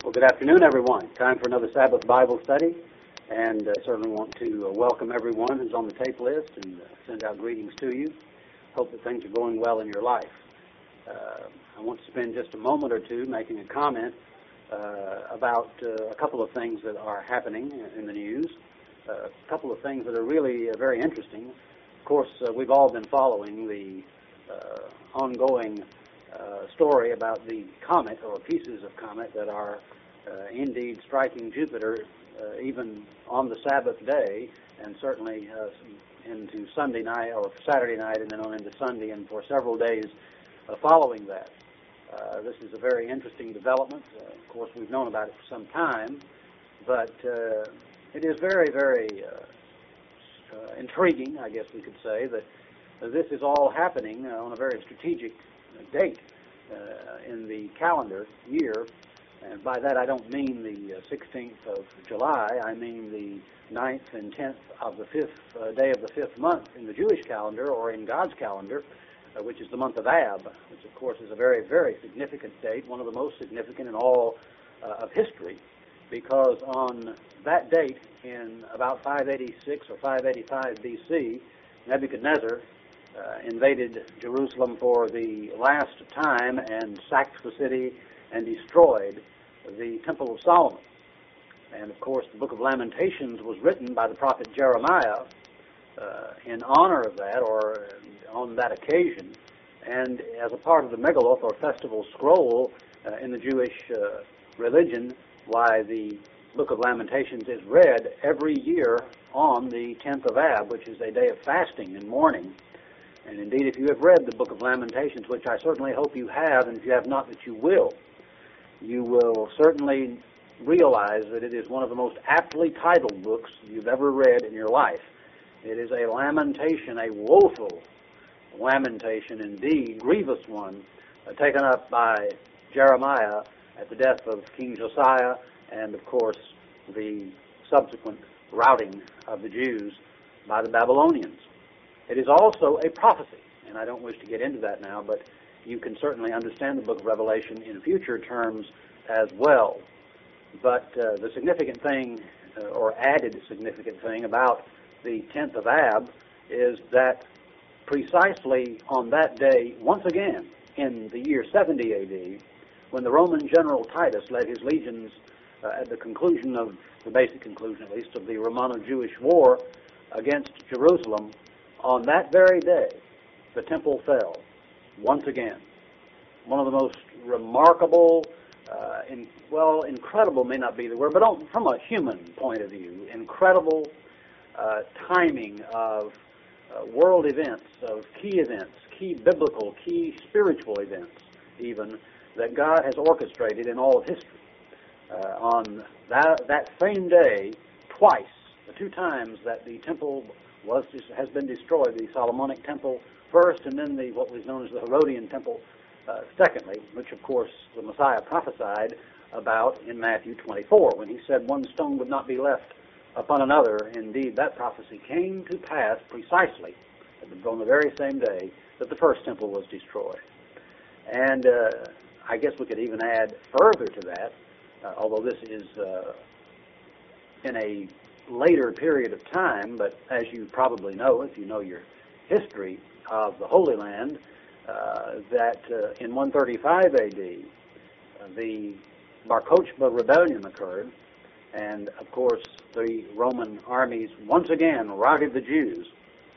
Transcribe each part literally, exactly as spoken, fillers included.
Well, good afternoon, everyone. Time for another Sabbath Bible study, and I uh, certainly want to uh, welcome everyone who's on the tape list and uh, send out greetings to you. Hope that things are going well in your life. Uh, I want to spend just a moment or two making a comment uh, about uh, a couple of things that are happening in the news, uh, a couple of things that are really uh, very interesting. Of course, uh, we've all been following the uh, ongoing uh, story about the comet or pieces of comet that are uh, indeed striking Jupiter uh, even on the Sabbath day, and certainly uh, into Sunday night or Saturday night and then on into Sunday and for several days uh, following that. Uh, this is a very interesting development. Uh, of course, we've known about it for some time, but uh, it is very, very uh, uh, intriguing, I guess we could say, that uh, this is all happening uh, on a very strategic date uh, in the calendar year. And by that I don't mean the uh, sixteenth of July, I mean the ninth and tenth of the fifth uh, day of the fifth month in the Jewish calendar, or in God's calendar, uh, which is the month of Ab, which of course is a very, very significant date, one of the most significant in all uh, of history, because on that date in about five eighty-six or five eighty-five B C, Nebuchadnezzar uh, invaded Jerusalem for the last time and sacked the city and destroyed the Temple of Solomon. And of course, the book of Lamentations was written by the prophet Jeremiah uh, in honor of that, or on that occasion, and as a part of the Megilloth, or festival scroll uh, in the Jewish uh, religion, why the book of Lamentations is read every year on the tenth of Ab, which is a day of fasting and mourning. And indeed, if you have read the book of Lamentations, which I certainly hope you have, and if you have not, that you will, you will certainly realize that it is one of the most aptly titled books you've ever read in your life. It is a lamentation, a woeful lamentation indeed, grievous one, uh, taken up by Jeremiah at the death of King Josiah, and of course the subsequent routing of the Jews by the Babylonians. It is also a prophecy, and I don't wish to get into that now, but you can certainly understand the book of Revelation in future terms as well. But uh, the significant thing, uh, or added significant thing about the tenth of Ab is that precisely on that day, once again, in the year seventy A D, when the Roman general Titus led his legions uh, at the conclusion of, the basic conclusion at least, of the Romano-Jewish war against Jerusalem, on that very day, the temple fell once again. One of the most remarkable, uh, in, well, incredible may not be the word, but on, from a human point of view, incredible uh, timing of uh, world events, of key events, key biblical, key spiritual events, even, that God has orchestrated in all of history. Uh, on that, that same day, twice, the two times that the temple was has been destroyed, the Solomonic temple first, and then the what was known as the Herodian temple uh, secondly, which of course the Messiah prophesied about in Matthew twenty-four, when he said one stone would not be left upon another. Indeed, that prophecy came to pass precisely on the very same day that the first temple was destroyed. And uh, I guess we could even add further to that, uh, although this is uh, in a later period of time, but as you probably know, if you know your history of the Holy Land, uh, that uh, in one thirty-five A D, uh, the Bar Kokhba rebellion occurred, and of course the Roman armies once again routed the Jews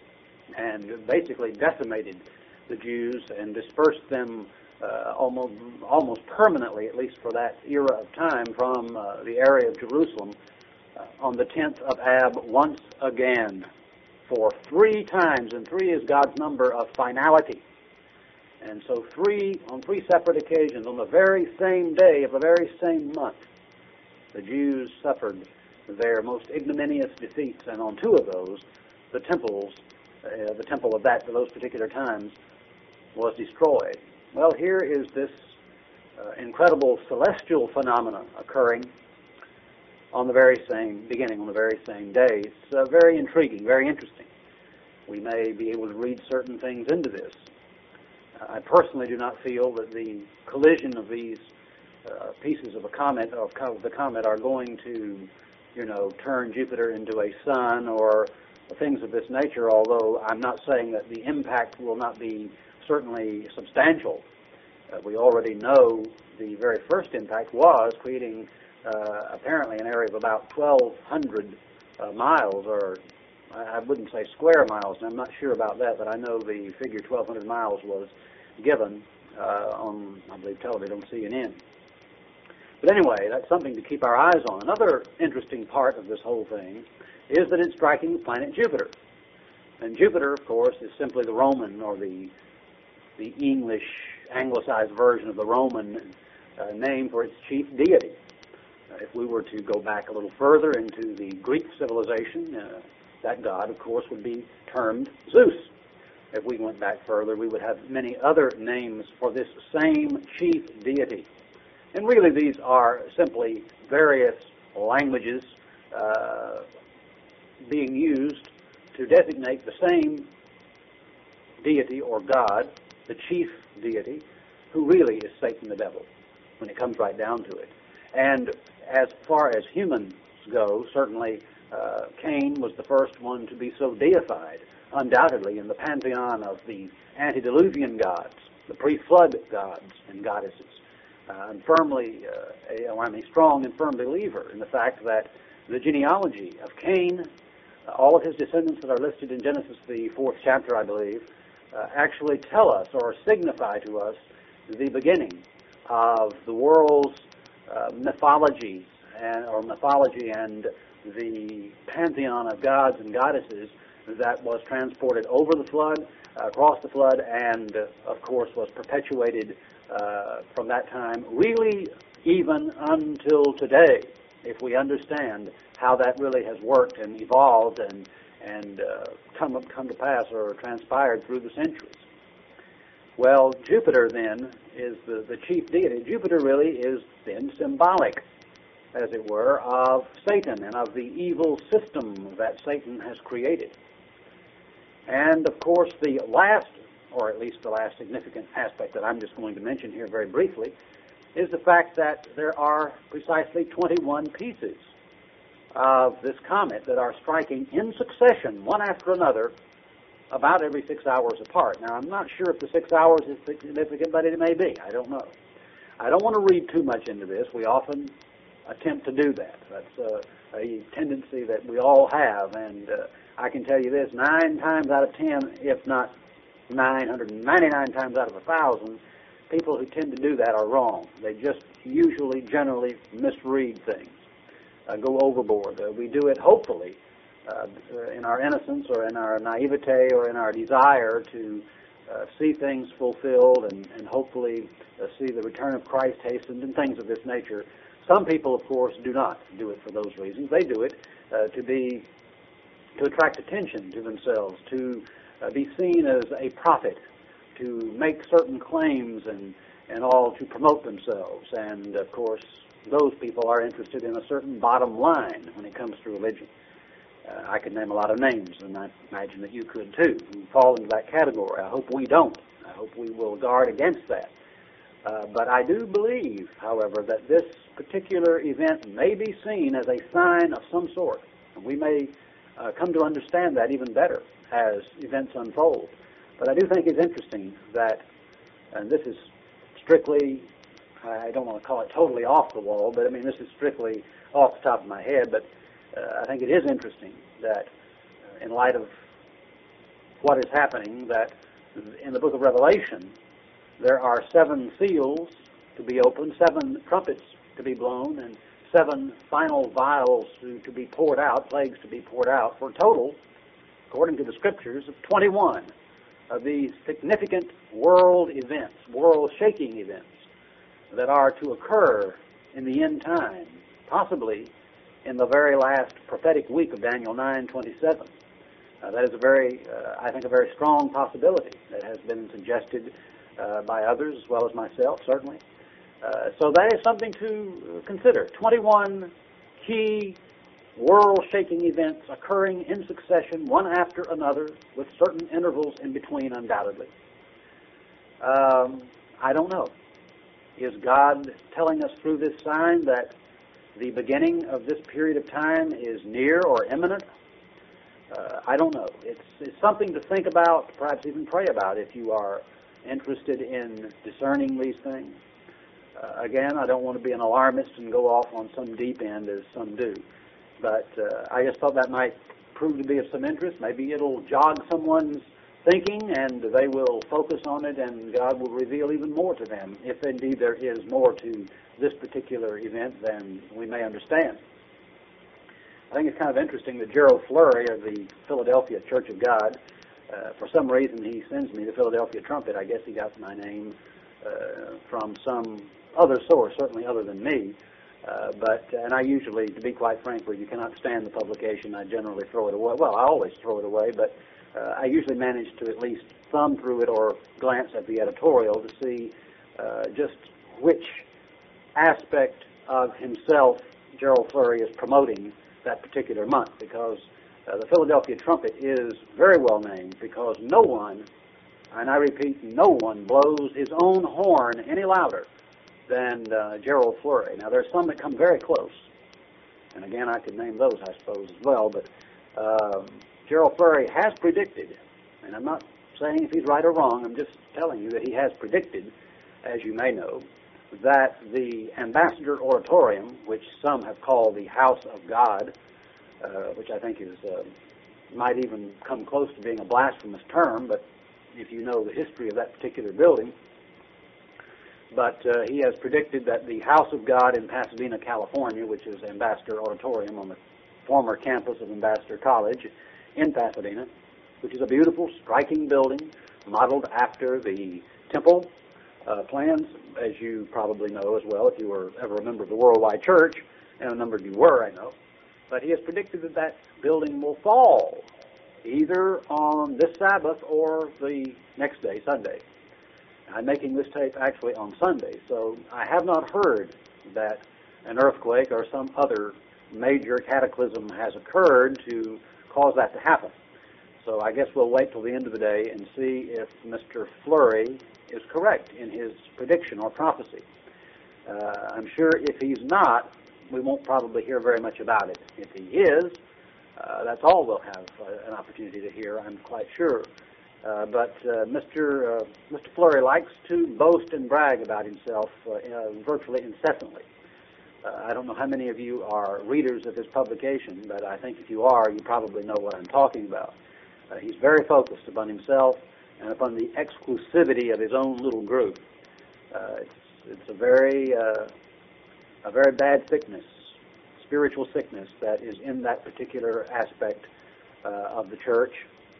and basically decimated the Jews and dispersed them uh, almost, almost permanently, at least for that era of time, from uh, the area of Jerusalem on the tenth of Ab once again, for three times, and three is God's number of finality. And so three, on three separate occasions, on the very same day of the very same month, the Jews suffered their most ignominious defeats, and on two of those, the temples, uh, the temple of that, those particular times, was destroyed. Well, here is this uh, incredible celestial phenomena occurring on the very same, beginning on the very same day. It's uh, very intriguing, very interesting. We may be able to read certain things into this. Uh, I personally do not feel that the collision of these uh, pieces of a comet of the comet are going to, you know, turn Jupiter into a sun or things of this nature, although I'm not saying that the impact will not be certainly substantial. Uh, we already know the very first impact was creating uh, apparently an area of about twelve hundred uh, miles, or I wouldn't say square miles, and I'm not sure about that, but I know the figure twelve hundred miles was given uh, on, I believe, television on C N N. But anyway, that's something to keep our eyes on. Another interesting part of this whole thing is that it's striking the planet Jupiter. And Jupiter, of course, is simply the Roman or the the English anglicized version of the Roman uh, name for its chief deity. Uh, if we were to go back a little further into the Greek civilization, uh, that god, of course, would be termed Zeus. If we went back further, we would have many other names for this same chief deity. And really, these are simply various languages uh, being used to designate the same deity or god, the chief deity, who really is Satan the devil, when it comes right down to it. And as far as humans go, certainly uh, Cain was the first one to be so deified, undoubtedly, in the pantheon of the antediluvian gods, the pre-flood gods and goddesses. Uh, I'm firmly, uh, a, I'm a strong and firm believer in the fact that the genealogy of Cain, uh, all of his descendants that are listed in Genesis, the fourth chapter, I believe, uh, actually tell us or signify to us the beginning of the world's uh, mythology and or mythology and the pantheon of gods and goddesses that was transported over the flood, uh, across the flood, and uh, of course was perpetuated uh, from that time, really even until today, if we understand how that really has worked and evolved and and uh, come come to pass or transpired through the centuries. Well, Jupiter then is the, the chief deity. Jupiter really is then symbolic, as it were, of Satan and of the evil system that Satan has created. And, of course, the last, or at least the last significant aspect that I'm just going to mention here very briefly, is the fact that there are precisely twenty-one pieces of this comet that are striking in succession, one after another, about every six hours apart. Now, I'm not sure if the six hours is significant, but it may be. I don't know. I don't want to read too much into this. We often attempt to do that. That's uh, a tendency that we all have, and uh, I can tell you this, nine times out of ten, if not nine hundred ninety-nine times out of a thousand, people who tend to do that are wrong. They just usually, generally misread things, uh, go overboard. Uh, we do it, hopefully, uh, in our innocence or in our naivete or in our desire to uh, see things fulfilled and, and hopefully uh, see the return of Christ hastened and things of this nature. Some people, of course, do not do it for those reasons. They do it uh, to be to attract attention to themselves, to uh, be seen as a prophet, to make certain claims and, and all to promote themselves. And, of course, those people are interested in a certain bottom line when it comes to religion. Uh, I could name a lot of names, and I imagine that you could too, who fall into that category. I hope we don't. I hope we will guard against that. Uh, but I do believe, however, that this particular event may be seen as a sign of some sort. And we may uh, come to understand that even better as events unfold. But I do think it's interesting that, and this is strictly, I don't want to call it totally off the wall, but I mean this is strictly off the top of my head, but uh, I think it is interesting that uh, in light of what is happening, that in the book of Revelation, there are seven seals to be opened, seven trumpets to be blown, and seven final vials to, to be poured out, plagues to be poured out, for a total, according to the Scriptures, of twenty-one of these significant world events, world-shaking events that are to occur in the end time, possibly in the very last prophetic week of Daniel nine twenty-seven. Uh, that is a very, uh, I think, a very strong possibility that has been suggested Uh, by others as well as myself, certainly. Uh, so that is something to consider. twenty-one key world-shaking events occurring in succession, one after another, with certain intervals in between, undoubtedly. Um, I don't know. Is God telling us through this sign that the beginning of this period of time is near or imminent? Uh, I don't know. It's, it's something to think about, perhaps even pray about if you are interested in discerning these things. Uh, again, I don't want to be an alarmist and go off on some deep end as some do. But uh, I just thought that might prove to be of some interest. Maybe it'll jog someone's thinking and they will focus on it and God will reveal even more to them if indeed there is more to this particular event than we may understand. I think it's kind of interesting that Gerald Flurry of the Philadelphia Church of God, uh, for some reason he sends me the Philadelphia Trumpet. I guess he got my name uh, from some other source, certainly other than me. Uh, but, and I usually, to be quite frank, where you cannot stand the publication, I generally throw it away. Well, I always throw it away, but uh, I usually manage to at least thumb through it or glance at the editorial to see uh, just which aspect of himself Gerald Flurry is promoting that particular month, because uh, the Philadelphia Trumpet is very well named because no one, and I repeat, no one blows his own horn any louder than uh, Gerald Flurry. Now, there's some that come very close, and again, I could name those, I suppose, as well, but uh, Gerald Flurry has predicted, and I'm not saying if he's right or wrong, I'm just telling you that he has predicted, as you may know, that the Ambassador Auditorium, which some have called the House of God, uh, which I think is uh, might even come close to being a blasphemous term, but if you know the history of that particular building, but uh, he has predicted that the House of God in Pasadena, California, which is Ambassador Auditorium on the former campus of Ambassador College in Pasadena, which is a beautiful, striking building modeled after the temple uh, plans, as you probably know as well, if you were ever a member of the Worldwide Church, and a number of you were, I know. But he has predicted that that building will fall either on this Sabbath or the next day, Sunday. I'm making this tape actually on Sunday, so I have not heard that an earthquake or some other major cataclysm has occurred to cause that to happen. So I guess we'll wait till the end of the day and see if Mister Flurry is correct in his prediction or prophecy. Uh, I'm sure if he's not, we won't probably hear very much about it. If he is, uh, that's all we'll have uh, an opportunity to hear, I'm quite sure. Uh, but uh, Mister Uh, Mister Flurry likes to boast and brag about himself uh, uh, virtually incessantly. Uh, I don't know how many of you are readers of his publication, but I think if you are, you probably know what I'm talking about. Uh, he's very focused upon himself and upon the exclusivity of his own little group. Uh, it's, it's a very uh, a very bad sickness, spiritual sickness that is in that particular aspect uh, of the church.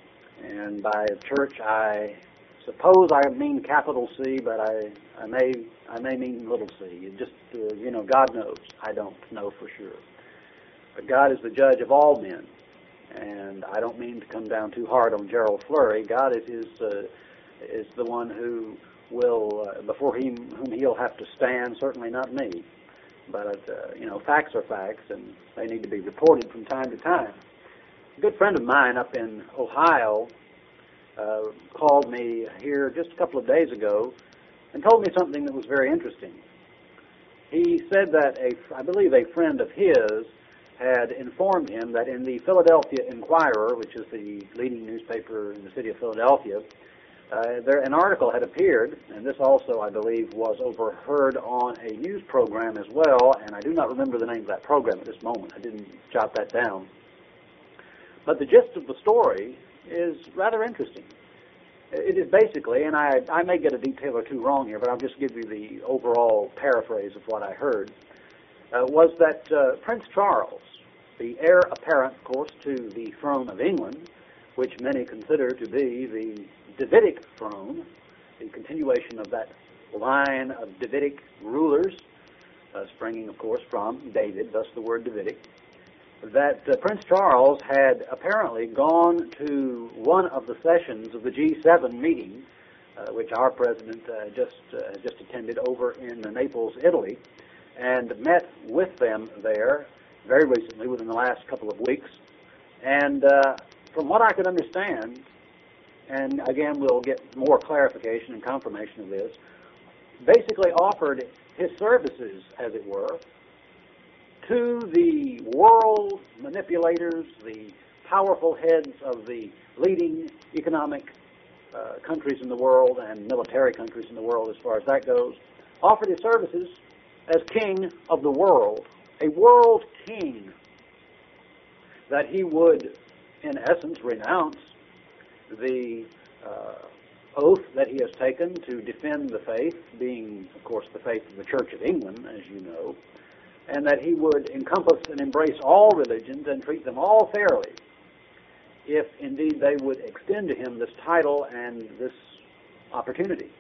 And by church, I suppose I mean capital C, but I, I may I may mean little c. It just uh, you know, God knows. I don't know for sure. But God is the judge of all men, and I don't mean to come down too hard on Gerald Flurry. God is his uh, is the one who will uh, before him whom he'll have to stand. Certainly not me. But uh, you know, facts are facts, and they need to be reported from time to time. A good friend of mine up in Ohio uh, called me here just a couple of days ago and told me something that was very interesting. He said that, a, I believe a friend of his had informed him that in the Philadelphia Inquirer, which is the leading newspaper in the city of Philadelphia, uh, there an article had appeared, and this also, I believe, was overheard on a news program as well, and I do not remember the name of that program at this moment. I didn't jot that down. But the gist of the story is rather interesting. It is basically, and I, I may get a detail or two wrong here, but I'll just give you the overall paraphrase of what I heard, uh, was that uh, Prince Charles, the heir apparent, of course, to the throne of England, which many consider to be the Davidic throne, the continuation of that line of Davidic rulers, uh, springing, of course, from David, thus the word Davidic, that uh, Prince Charles had apparently gone to one of the sessions of the G seven meeting, uh, which our president uh, just uh, just attended over in Naples, Italy, and met with them there very recently, within the last couple of weeks. And uh, from what I could understand, and again we'll get more clarification and confirmation of this, basically offered his services, as it were, to the world manipulators, the powerful heads of the leading economic uh, countries in the world and military countries in the world as far as that goes, offered his services as king of the world, a world king, that he would, in essence, renounce the uh, oath that he has taken to defend the faith, being, of course, the faith of the Church of England, as you know, and that he would encompass and embrace all religions and treat them all fairly, if indeed they would extend to him this title and this opportunity.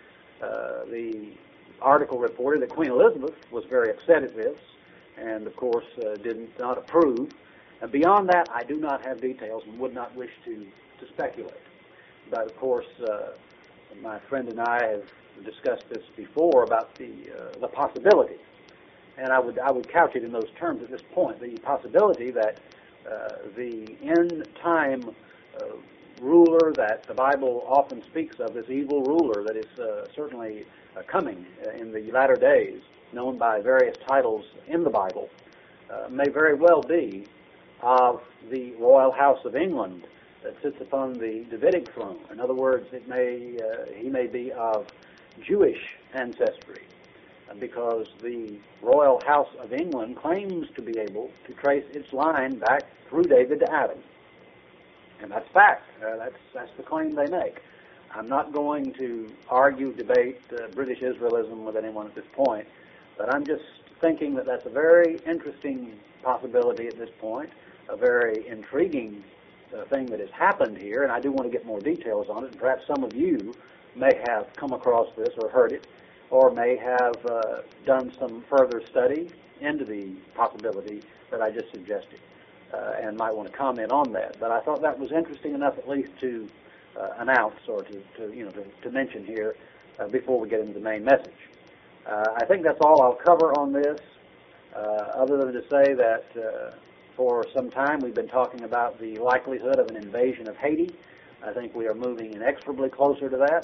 Uh, the article reported that Queen Elizabeth was very upset at this, and of course uh, did not approve. And beyond that, I do not have details and would not wish to, to speculate. But of course, uh, my friend and I have discussed this before about the uh, the possibility, and I would I would couch it in those terms at this point: the possibility that uh, the end time uh, ruler that the Bible often speaks of, this evil ruler that is uh, certainly uh, coming in the latter days, known by various titles in the Bible, uh, may very well be of the royal house of England that sits upon the Davidic throne. In other words, it may uh, he may be of Jewish ancestry, uh, because the royal house of England claims to be able to trace its line back through David to Adam, and that's fact. Uh, that's that's the claim they make. I'm not going to argue, debate uh, British Israelism with anyone at this point, but I'm just thinking that that's a very interesting possibility at this point, a very intriguing uh, thing that has happened here, and I do want to get more details on it, and perhaps some of you may have come across this or heard it, or may have uh, done some further study into the possibility that I just suggested, uh, and might want to comment on that. But I thought that was interesting enough at least to uh, announce or to, to you know to, to mention here uh, before we get into the main message. Uh, I think that's all I'll cover on this, uh, other than to say that uh, for some time we've been talking about the likelihood of an invasion of Haiti. I think we are moving inexorably closer to that.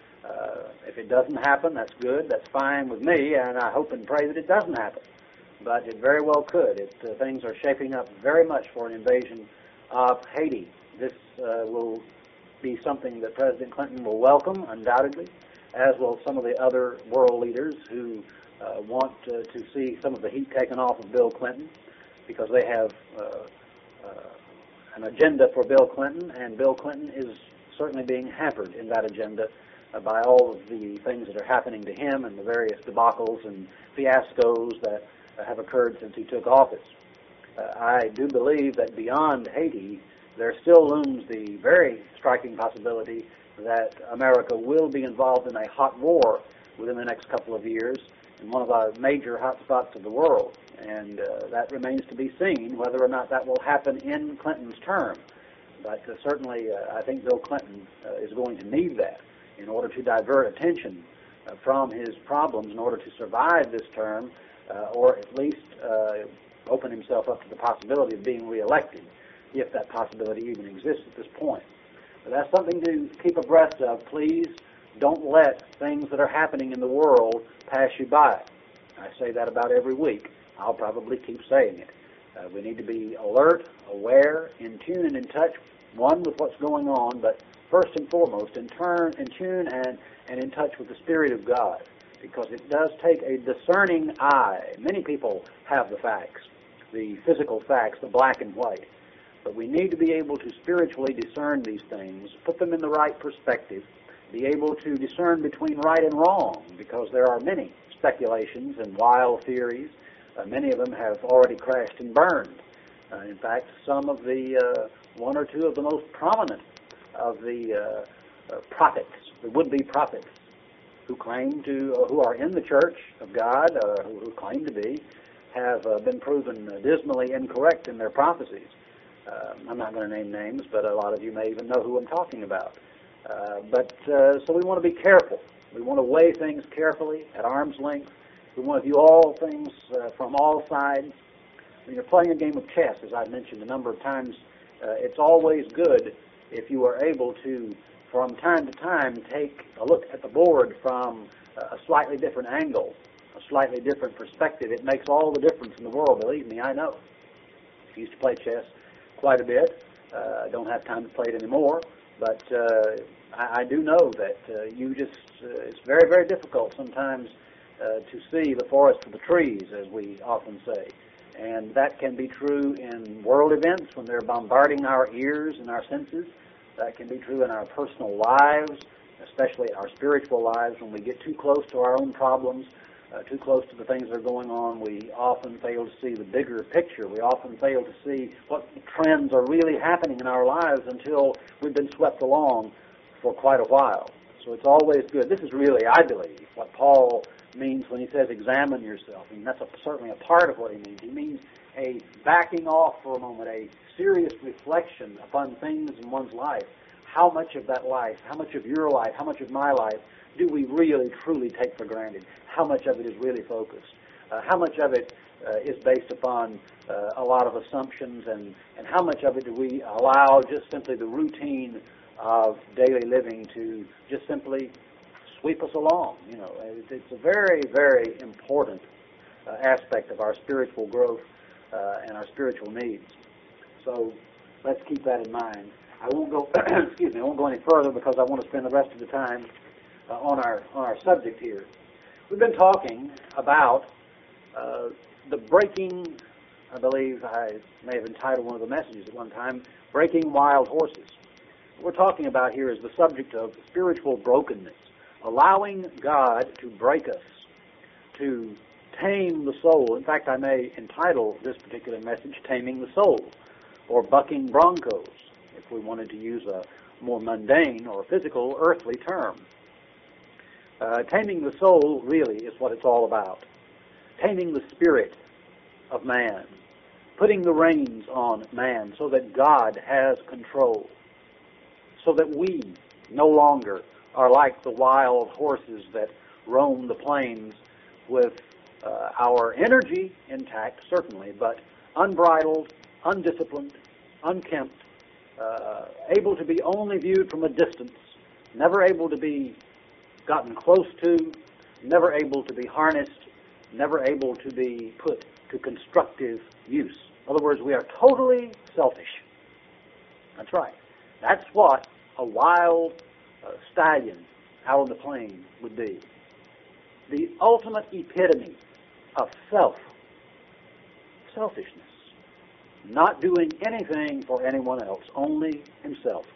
Uh, if it doesn't happen, that's good. That's fine with me, and I hope and pray that it doesn't happen. But it very well could. It, uh, things are shaping up very much for an invasion of Haiti. This uh, will be something that President Clinton will welcome, undoubtedly, as will some of the other world leaders who uh, want uh, to see some of the heat taken off of Bill Clinton, because they have uh, uh, an agenda for Bill Clinton, and Bill Clinton is certainly being hampered in that agenda uh, by all of the things that are happening to him and the various debacles and fiascos that uh, have occurred since he took office. Uh, I do believe that beyond Haiti, there still looms the very striking possibility that America will be involved in a hot war within the next couple of years in one of our major hot spots of the world. And uh, that remains to be seen whether or not that will happen in Clinton's term. But uh, certainly uh, I think Bill Clinton uh, is going to need that in order to divert attention uh, from his problems in order to survive this term, uh, or at least uh, open himself up to the possibility of being reelected, if that possibility even exists at this point. But that's something to keep abreast of. Please don't let things that are happening in the world pass you by. I say that about every week. I'll probably keep saying it. Uh, we need to be alert, aware, in tune and in touch, one, with what's going on, but first and foremost, in turn, in tune and, and in touch with the Spirit of God, because it does take a discerning eye. Many people have the facts, the physical facts, the black and white, but we need to be able to spiritually discern these things, put them in the right perspective, be able to discern between right and wrong, because there are many speculations and wild theories. Uh, many of them have already crashed and burned. Uh, in fact, some of the, uh, one or two of the most prominent of the uh, uh, prophets, the would-be prophets, who claim to, uh, who are in the Church of God, uh, who, who claim to be, have uh, been proven uh, dismally incorrect in their prophecies. Uh, I'm not going to name names, but a lot of you may even know who I'm talking about. Uh, but uh, so we want to be careful. We want to weigh things carefully at arm's length. We want to view all things uh, from all sides. When you're playing a game of chess, as I've mentioned a number of times, uh, it's always good if you are able to, from time to time, take a look at the board from a slightly different angle, a slightly different perspective, it makes all the difference in the world. Believe me, I know. I used to play chess quite a bit. I uh, don't have time to play it anymore, but uh, I, I do know that uh, you just, uh, it's very, very difficult sometimes uh, to see the forest for the trees, as we often say. And that can be true in world events when they're bombarding our ears and our senses. That can be true in our personal lives, especially our spiritual lives. When we get too close to our own problems, uh, too close to the things that are going on, we often fail to see the bigger picture. We often fail to see what trends are really happening in our lives until we've been swept along for quite a while. So it's always good. This is really, I believe, what Paul means when he says examine yourself. I mean, that's a, certainly a part of what he means. He means a backing off for a moment, a serious reflection upon things in one's life. How much of that life, how much of your life, how much of my life do we really, truly take for granted? How much of it is really focused? Uh, how much of it uh, is based upon uh, a lot of assumptions, and, and how much of it do we allow just simply the routine of daily living to just simply sweep us along? You know, it's, it's a very, very important uh, aspect of our spiritual growth uh, and our spiritual needs. So let's keep that in mind. I won't go. excuse me. I won't go any further because I want to spend the rest of the time uh, on our on our subject here. We've been talking about uh, the breaking. I believe I may have entitled one of the messages at one time, "Breaking Wild Horses." What we're talking about here is the subject of spiritual brokenness, allowing God to break us, to tame the soul. In fact, I may entitle this particular message, "Taming the Soul," or "Bucking Broncos," if we wanted to use a more mundane or physical, earthly term. Uh, taming the soul really is what it's all about. Taming the spirit of man. Putting the reins on man so that God has control. So that we no longer are like the wild horses that roam the plains with uh, our energy intact, certainly, but unbridled, undisciplined, unkempt, uh, able to be only viewed from a distance, never able to be gotten close to, never able to be harnessed, never able to be put to constructive use. In other words, we are totally selfish. That's right. That's what a wild uh, stallion out on the plain would be. The ultimate epitome of self, selfishness. Not doing anything for anyone else, only himself.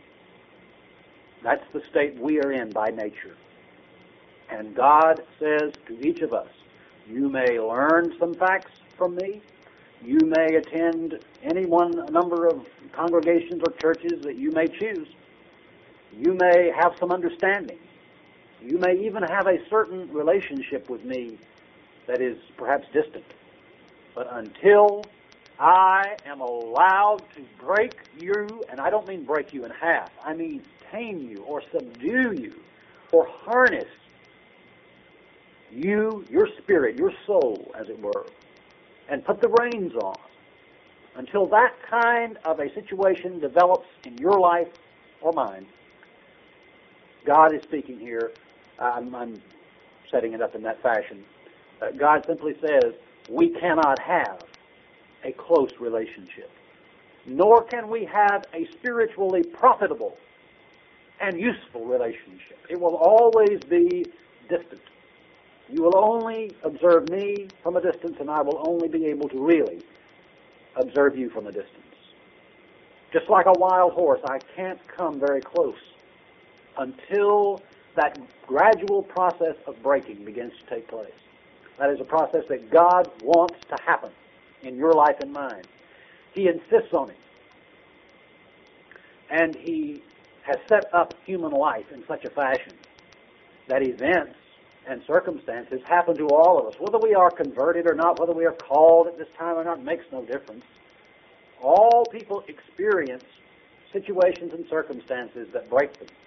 That's the state we are in by nature. And God says to each of us, you may learn some facts from me. You may attend any one number of congregations or churches that you may choose. You may have some understanding. You may even have a certain relationship with me that is perhaps distant. But until I am allowed to break you, and I don't mean break you in half, I mean tame you or subdue you or harness you, your spirit, your soul, as it were, and put the reins on. Until that kind of a situation develops in your life or mine, God is speaking here. I'm, I'm setting it up in that fashion. Uh, God simply says, we cannot have a close relationship, nor can we have a spiritually profitable and useful relationship. It will always be distant. You will only observe me from a distance, and I will only be able to really observe you from a distance. Just like a wild horse, I can't come very close until that gradual process of breaking begins to take place. That is a process that God wants to happen in your life and mine. He insists on it. And He has set up human life in such a fashion that events and circumstances happen to all of us. Whether we are converted or not, whether we are called at this time or not, makes no difference. All people experience situations and circumstances that break them.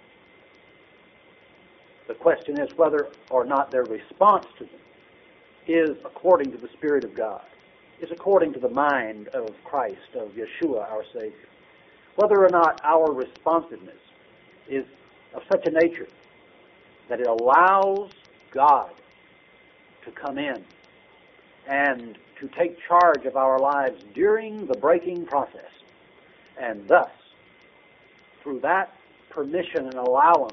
The question is whether or not their response to them is according to the Spirit of God, is according to the mind of Christ, of Yeshua, our Savior. Whether or not our responsiveness is of such a nature that it allows God to come in and to take charge of our lives during the breaking process. And thus, through that permission and allowance,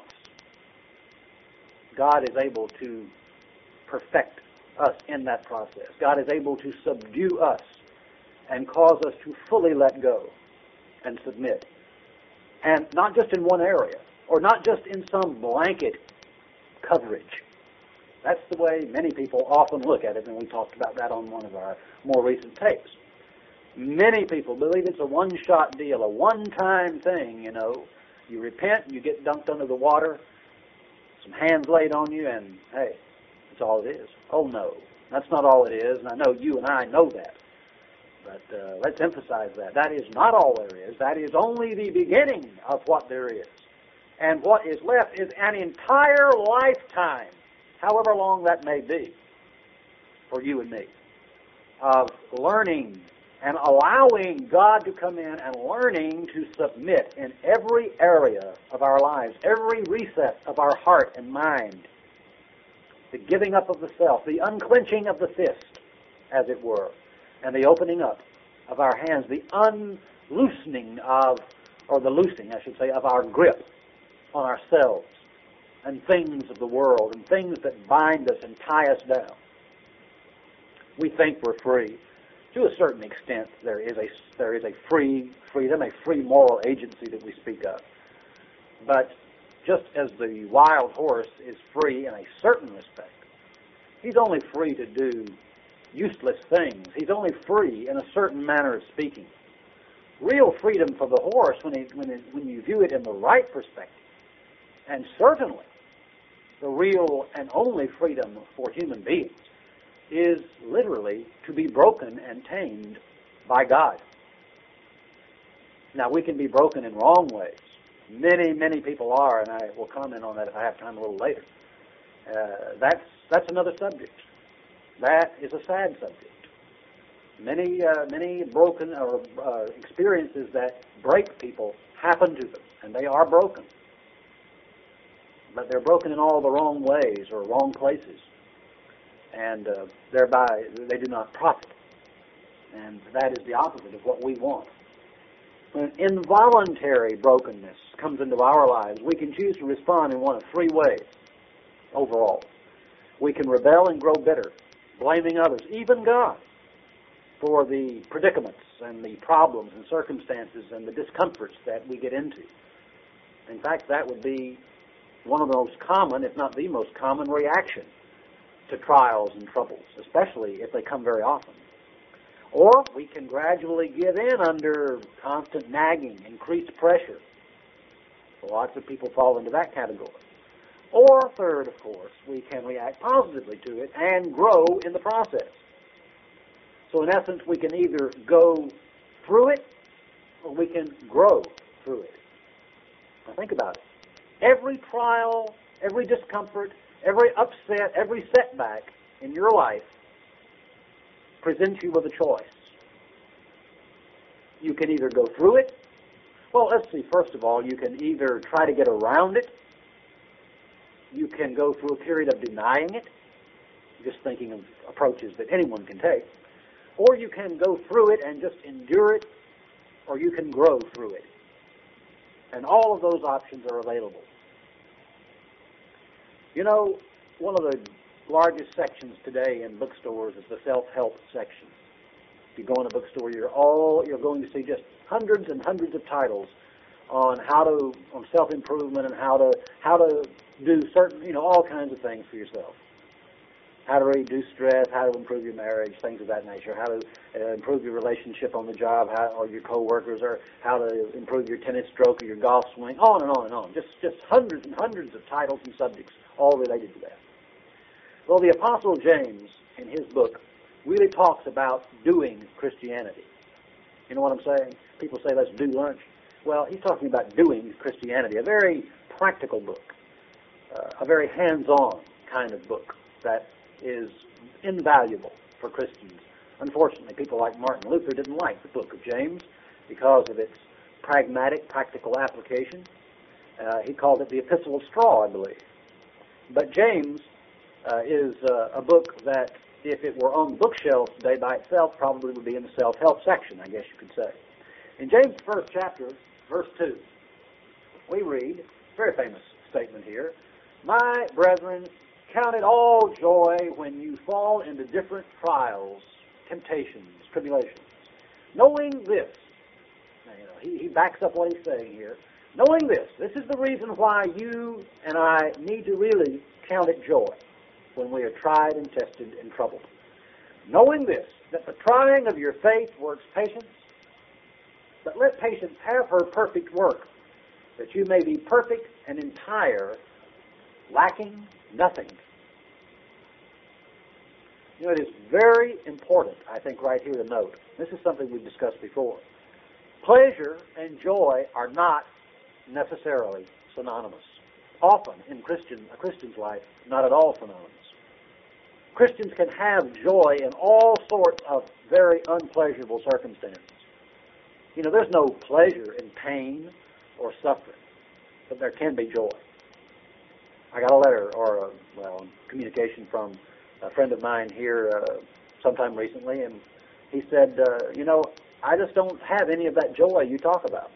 God is able to perfect us in that process. God is able to subdue us and cause us to fully let go and submit. And not just in one area, or not just in some blanket coverage. That's the way many people often look at it, and we talked about that on one of our more recent tapes. Many people believe it's a one-shot deal, a one-time thing, you know. You repent, you get dunked under the water, some hands laid on you, and hey, that's all it is. Oh no, that's not all it is, and I know you and I know that. But uh, let's emphasize that. That is not all there is. That is only the beginning of what there is. And what is left is an entire lifetime, however long that may be, for you and me, of learning and allowing God to come in and learning to submit in every area of our lives, every recess of our heart and mind, the giving up of the self, the unclenching of the fist, as it were, and the opening up of our hands, the unloosening of, or the loosing, I should say, of our grip on ourselves and things of the world and things that bind us and tie us down. We think we're free. To a certain extent, there is a there is a free freedom, a free moral agency that we speak of. But just as the wild horse is free in a certain respect, he's only free to do useless things. He's only free in a certain manner of speaking. Real freedom for the horse, when it, when it, when you view it in the right perspective, and certainly the real and only freedom for human beings, is literally to be broken and tamed by God. Now, we can be broken in wrong ways. Many, many people are, and I will comment on that if I have time a little later. Uh, that's that's another subject. That is a sad subject. Many, uh, many broken or uh, experiences that break people happen to them, and they are broken. But they're broken in all the wrong ways or wrong places, and uh, thereby they do not profit. And that is the opposite of what we want. When involuntary brokenness comes into our lives, we can choose to respond in one of three ways overall. We can rebel and grow bitter, blaming others, even God, for the predicaments and the problems and circumstances and the discomforts that we get into. In fact, that would be one of the most common, if not the most common, reaction to trials and troubles, especially if they come very often. Or we can gradually give in under constant nagging, increased pressure. Lots of people fall into that category. Or third, of course, we can react positively to it and grow in the process. So in essence, we can either go through it or we can grow through it. Now think about it. Every trial, every discomfort, every upset, every setback in your life presents you with a choice. You can either go through it. Well, let's see, first of all, you can either try to get around it. You can go through a period of denying it, just thinking of approaches that anyone can take. Or you can go through it and just endure it, or you can grow through it. And all of those options are available. You know, one of the largest sections today in bookstores is the self-help section. If you go in a bookstore, you're all you're going to see just hundreds and hundreds of titles on how to on self-improvement and how to how to do certain, you know, all kinds of things for yourself. How to reduce stress, how to improve your marriage, things of that nature. How to uh, improve your relationship on the job, how, or your coworkers, or how to improve your tennis stroke or your golf swing. On and on and on. Just just hundreds and hundreds of titles and subjects, all related to that. Well, the Apostle James, in his book, really talks about doing Christianity. You know what I'm saying? People say, let's do lunch. Well, he's talking about doing Christianity, a very practical book, uh, a very hands-on kind of book that is invaluable for Christians. Unfortunately, people like Martin Luther didn't like the book of James because of its pragmatic, practical application. Uh, he called it the Epistle of Straw, I believe. But James uh, is uh, a book that, if it were on bookshelves today by itself, probably would be in the self-help section, I guess you could say. In James' first chapter, verse two, we read, very famous statement here, "My brethren, count it all joy when you fall into different trials, temptations, tribulations, knowing this." Now, you know, he, he backs up what he's saying here. Knowing this, this is the reason why you and I need to really count it joy when we are tried and tested and troubled. Knowing this, that the trying of your faith works patience, but let patience have her perfect work, that you may be perfect and entire, lacking nothing. You know, it is very important, I think, right here to note. This is something we've discussed before. Pleasure and joy are not necessarily synonymous. Often in Christian a Christian's life, not at all synonymous. Christians can have joy in all sorts of very unpleasurable circumstances. You know, there's no pleasure in pain or suffering, but there can be joy. I got a letter or a, well, communication from a friend of mine here uh, sometime recently, and he said, uh, you know, I just don't have any of that joy you talk about.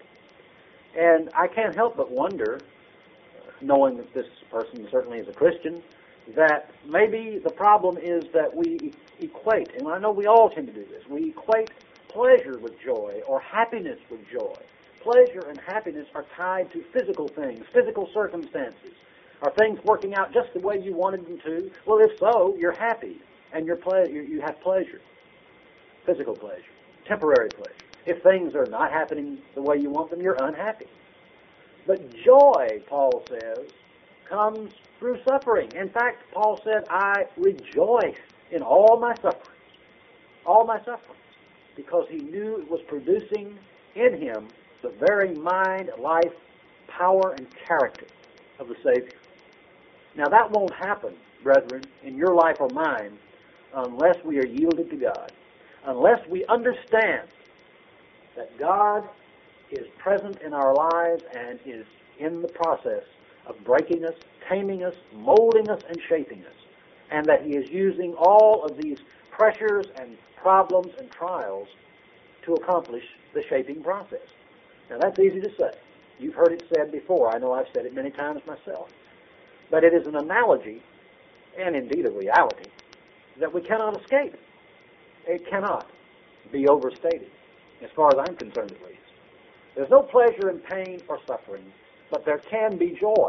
And I can't help but wonder, knowing that this person certainly is a Christian, that maybe the problem is that we equate, and I know we all tend to do this, we equate pleasure with joy or happiness with joy. Pleasure and happiness are tied to physical things, physical circumstances. Are things working out just the way you wanted them to? Well, if so, you're happy and you're ple- you have pleasure, physical pleasure, temporary pleasure. If things are not happening the way you want them, you're unhappy. But joy, Paul says, comes through suffering. In fact, Paul said, I rejoice in all my sufferings, all my sufferings, because he knew it was producing in him the very mind, life, power, and character of the Savior. Now, that won't happen, brethren, in your life or mine, unless we are yielded to God, unless we understand that God is present in our lives and is in the process of breaking us, taming us, molding us, and shaping us, and that he is using all of these pressures and problems and trials to accomplish the shaping process. Now, that's easy to say. You've heard it said before. I know I've said it many times myself. But it is an analogy, and indeed a reality, that we cannot escape. It cannot be overstated, as far as I'm concerned at least. There's no pleasure in pain or suffering, but there can be joy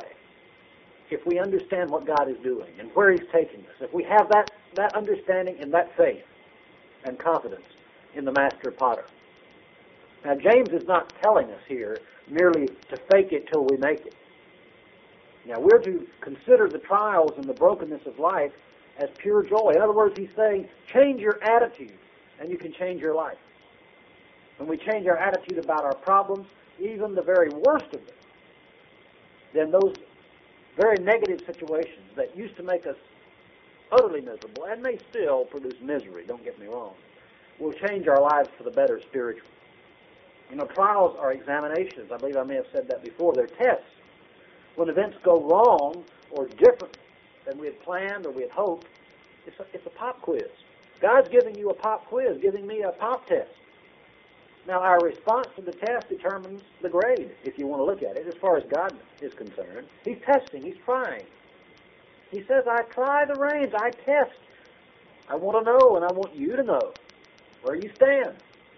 if we understand what God is doing and where he's taking us. If we have that, that understanding and that faith and confidence in the master potter. Now, James is not telling us here merely to fake it till we make it. Now, we're to consider the trials and the brokenness of life as pure joy. In other words, he's saying, change your attitude, and you can change your life. When we change our attitude about our problems, even the very worst of them, then those very negative situations that used to make us utterly miserable, and may still produce misery, don't get me wrong, will change our lives for the better spiritually. You know, trials are examinations. I believe I may have said that before. They're tests. When events go wrong or different than we had planned or we had hoped, it's a, it's a pop quiz. God's giving you a pop quiz, giving me a pop test. Now, our response to the test determines the grade, if you want to look at it, as far as God is concerned. He's testing. He's trying. He says, I try the reins. I test. I want to know, and I want you to know where you stand.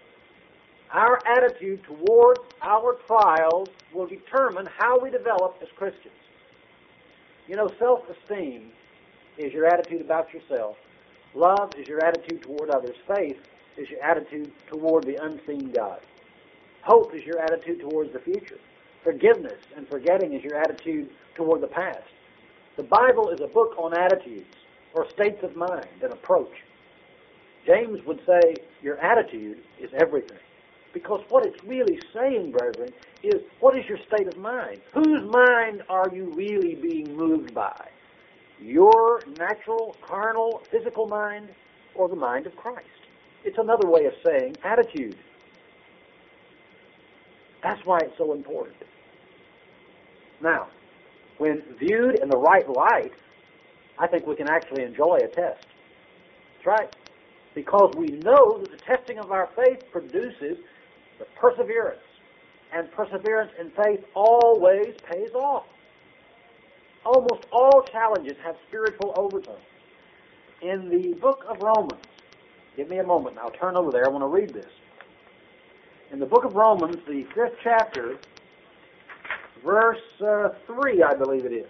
Our attitude towards our trials will determine how we develop as Christians. You know, self-esteem is your attitude about yourself. Love is your attitude toward others. Faith is your attitude toward the unseen God. Hope is your attitude towards the future. Forgiveness and forgetting is your attitude toward the past. The Bible is a book on attitudes or states of mind and approach. James would say your attitude is everything. Because what it's really saying, brethren, is what is your state of mind? Whose mind are you really being moved by? Your natural, carnal, physical mind or the mind of Christ? It's another way of saying attitude. That's why it's so important. Now, when viewed in the right light, I think we can actually enjoy a test. That's right. Because we know that the testing of our faith produces the perseverance. And perseverance in faith always pays off. Almost all challenges have spiritual overtones. In the book of Romans, give me a moment and I'll turn over there. I want to read this. In the book of Romans, the fifth chapter, verse uh, three, I believe it is.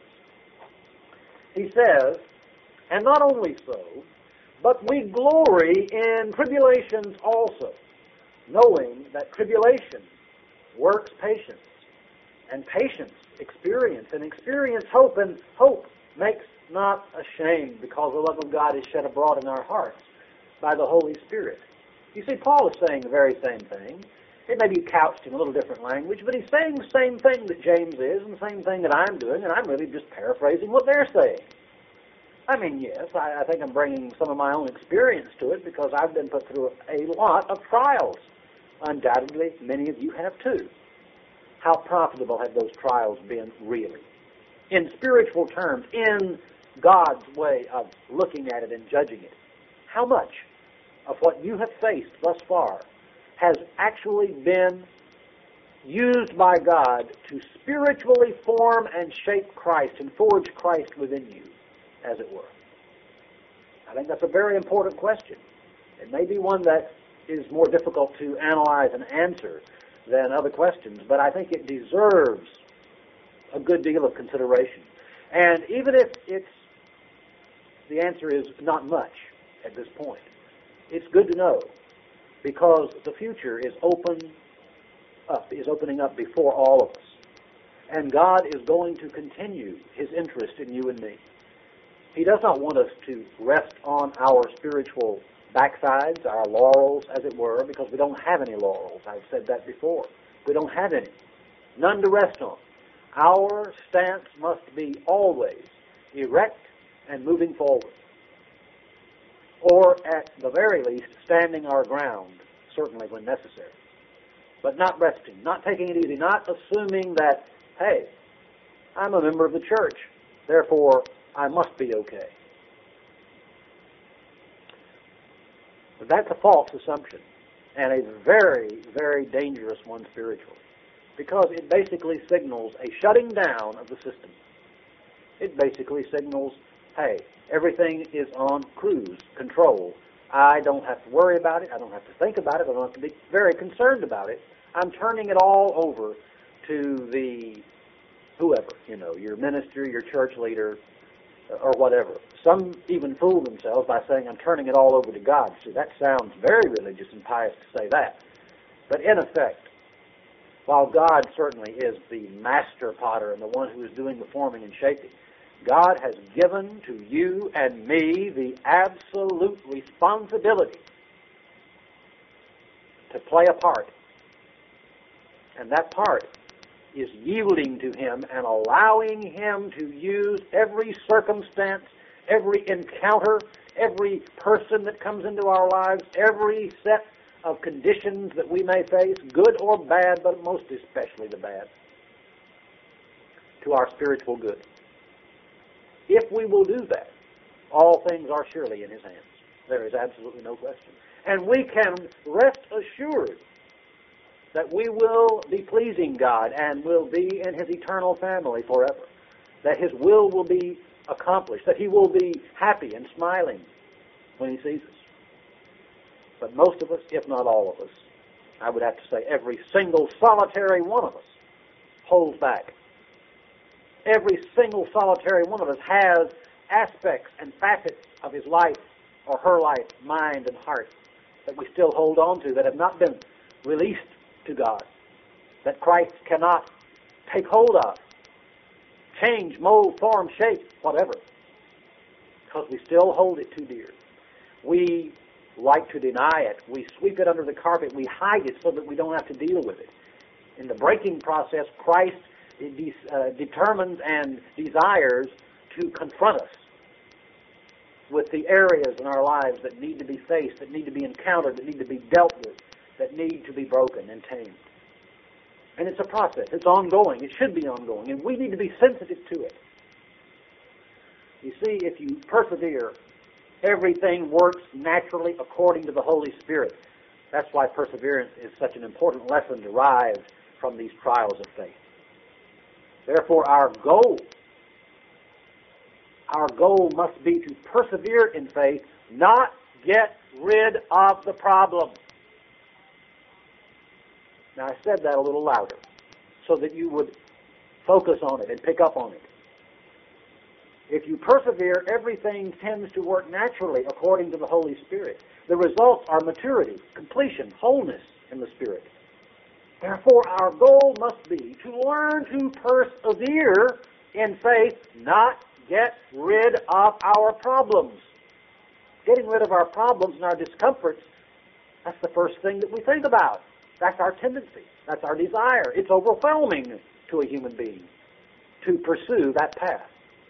He says, "And not only so, but we glory in tribulations also, knowing that tribulation works patience, and patience experience, and experience hope, and hope makes not ashamed, because the love of God is shed abroad in our hearts by the Holy Spirit." You see, Paul is saying the very same thing. It may be couched in a little different language, but he's saying the same thing that James is, and the same thing that I'm doing, and I'm really just paraphrasing what they're saying. I mean, yes, I, I think I'm bringing some of my own experience to it, because I've been put through a lot of trials. Undoubtedly, many of you have too. How profitable have those trials been, really? In spiritual terms, in God's way of looking at it and judging it, how much of what you have faced thus far has actually been used by God to spiritually form and shape Christ and forge Christ within you, as it were? I think that's a very important question. It may be one that is more difficult to analyze and answer than other questions, but I think it deserves a good deal of consideration. And even if it's the answer is not much at this point, it's good to know, because the future is open up, is opening up before all of us. And God is going to continue His interest in you and me. He does not want us to rest on our spiritual backsides, our laurels, as it were, because we don't have any laurels. I've said that before. We don't have any. None to rest on. Our stance must be always erect and moving forward. Or, at the very least, standing our ground, certainly when necessary. But not resting, not taking it easy, not assuming that, hey, I'm a member of the church, therefore I must be okay. But that's a false assumption, and a very, very dangerous one spiritually, because it basically signals a shutting down of the system. It basically signals, hey, everything is on cruise control. I don't have to worry about it. I don't have to think about it. I don't have to be very concerned about it. I'm turning it all over to the whoever, you know, your minister, your church leader, or whatever. Some even fool themselves by saying, I'm turning it all over to God. See, that sounds very religious and pious to say that. But in effect, while God certainly is the master potter and the one who is doing the forming and shaping, God has given to you and me the absolute responsibility to play a part. And that part is yielding to Him and allowing Him to use every circumstance, every encounter, every person that comes into our lives, every set of conditions that we may face, good or bad, but most especially the bad, to our spiritual good. If we will do that, all things are surely in His hands. There is absolutely no question. And we can rest assured that we will be pleasing God and will be in His eternal family forever, that His will will be accomplished, that He will be happy and smiling when He sees us. But most of us, if not all of us, I would have to say every single solitary one of us, holds back. Every single solitary one of us has aspects and facets of his life or her life, mind and heart, that we still hold on to, that have not been released to God, that Christ cannot take hold of, change, mold, form, shape, whatever, because we still hold it too dear. We like to deny it. We sweep it under the carpet. We hide it so that we don't have to deal with it. In the breaking process, Christ de- uh, determines and desires to confront us with the areas in our lives that need to be faced, that need to be encountered, that need to be dealt with, that need to be broken and tamed. And it's a process. It's ongoing. It should be ongoing. And we need to be sensitive to it. You see, if you persevere, everything works naturally according to the Holy Spirit. That's why perseverance is such an important lesson derived from these trials of faith. Therefore, our goal, our goal must be to persevere in faith, not get rid of the problem. Now, I said that a little louder so that you would focus on it and pick up on it. If you persevere, everything tends to work naturally according to the Holy Spirit. The results are maturity, completion, wholeness in the Spirit. Therefore, our goal must be to learn to persevere in faith, not get rid of our problems. Getting rid of our problems and our discomforts, that's the first thing that we think about. That's our tendency. That's our desire. It's overwhelming to a human being to pursue that path.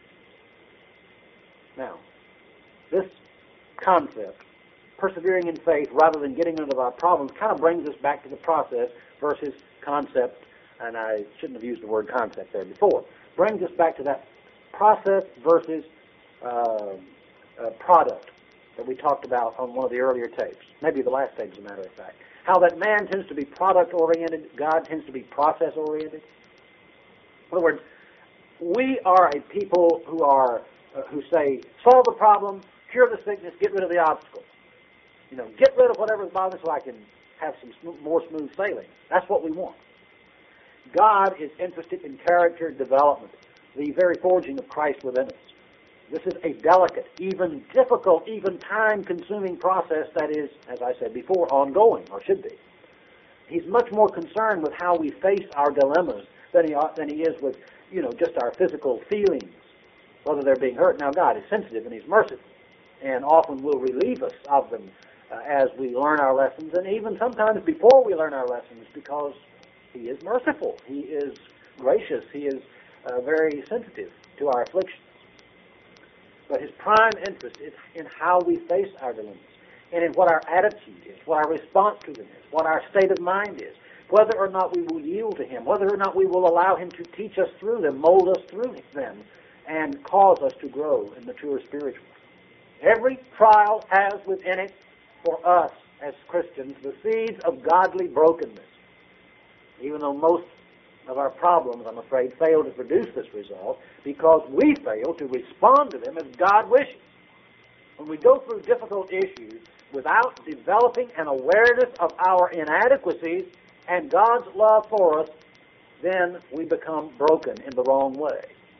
Now, this concept, persevering in faith rather than getting rid of our problems, kind of brings us back to the process versus concept, and I shouldn't have used the word concept there before. Brings us back to that process versus uh, uh, product that we talked about on one of the earlier tapes, maybe the last tape as a matter of fact. How that man tends to be product-oriented, God tends to be process-oriented. In other words, we are a people who are uh, who say, solve the problem, cure the sickness, get rid of the obstacle. You know, get rid of whatever's bothering so I can have some sm- more smooth sailing. That's what we want. God is interested in character development, the very forging of Christ within us. This is a delicate, even difficult, even time-consuming process that is, as I said before, ongoing, or should be. He's much more concerned with how we face our dilemmas than he ought, than he is with, you know, just our physical feelings, whether they're being hurt. Now, God is sensitive and He's merciful, and often will relieve us of them uh, as we learn our lessons, and even sometimes before we learn our lessons, because He is merciful, He is gracious, He is uh, very sensitive to our afflictions. But His prime interest is in how we face our dilemmas, and in what our attitude is, what our response to them is, what our state of mind is, whether or not we will yield to Him, whether or not we will allow Him to teach us through them, mold us through them, and cause us to grow and mature spiritually. Every trial has within it, for us as Christians, the seeds of godly brokenness. Even though most of our problems, I'm afraid, fail to produce this result because we fail to respond to them as God wishes. When we go through difficult issues without developing an awareness of our inadequacies and God's love for us, then we become broken in the wrong way.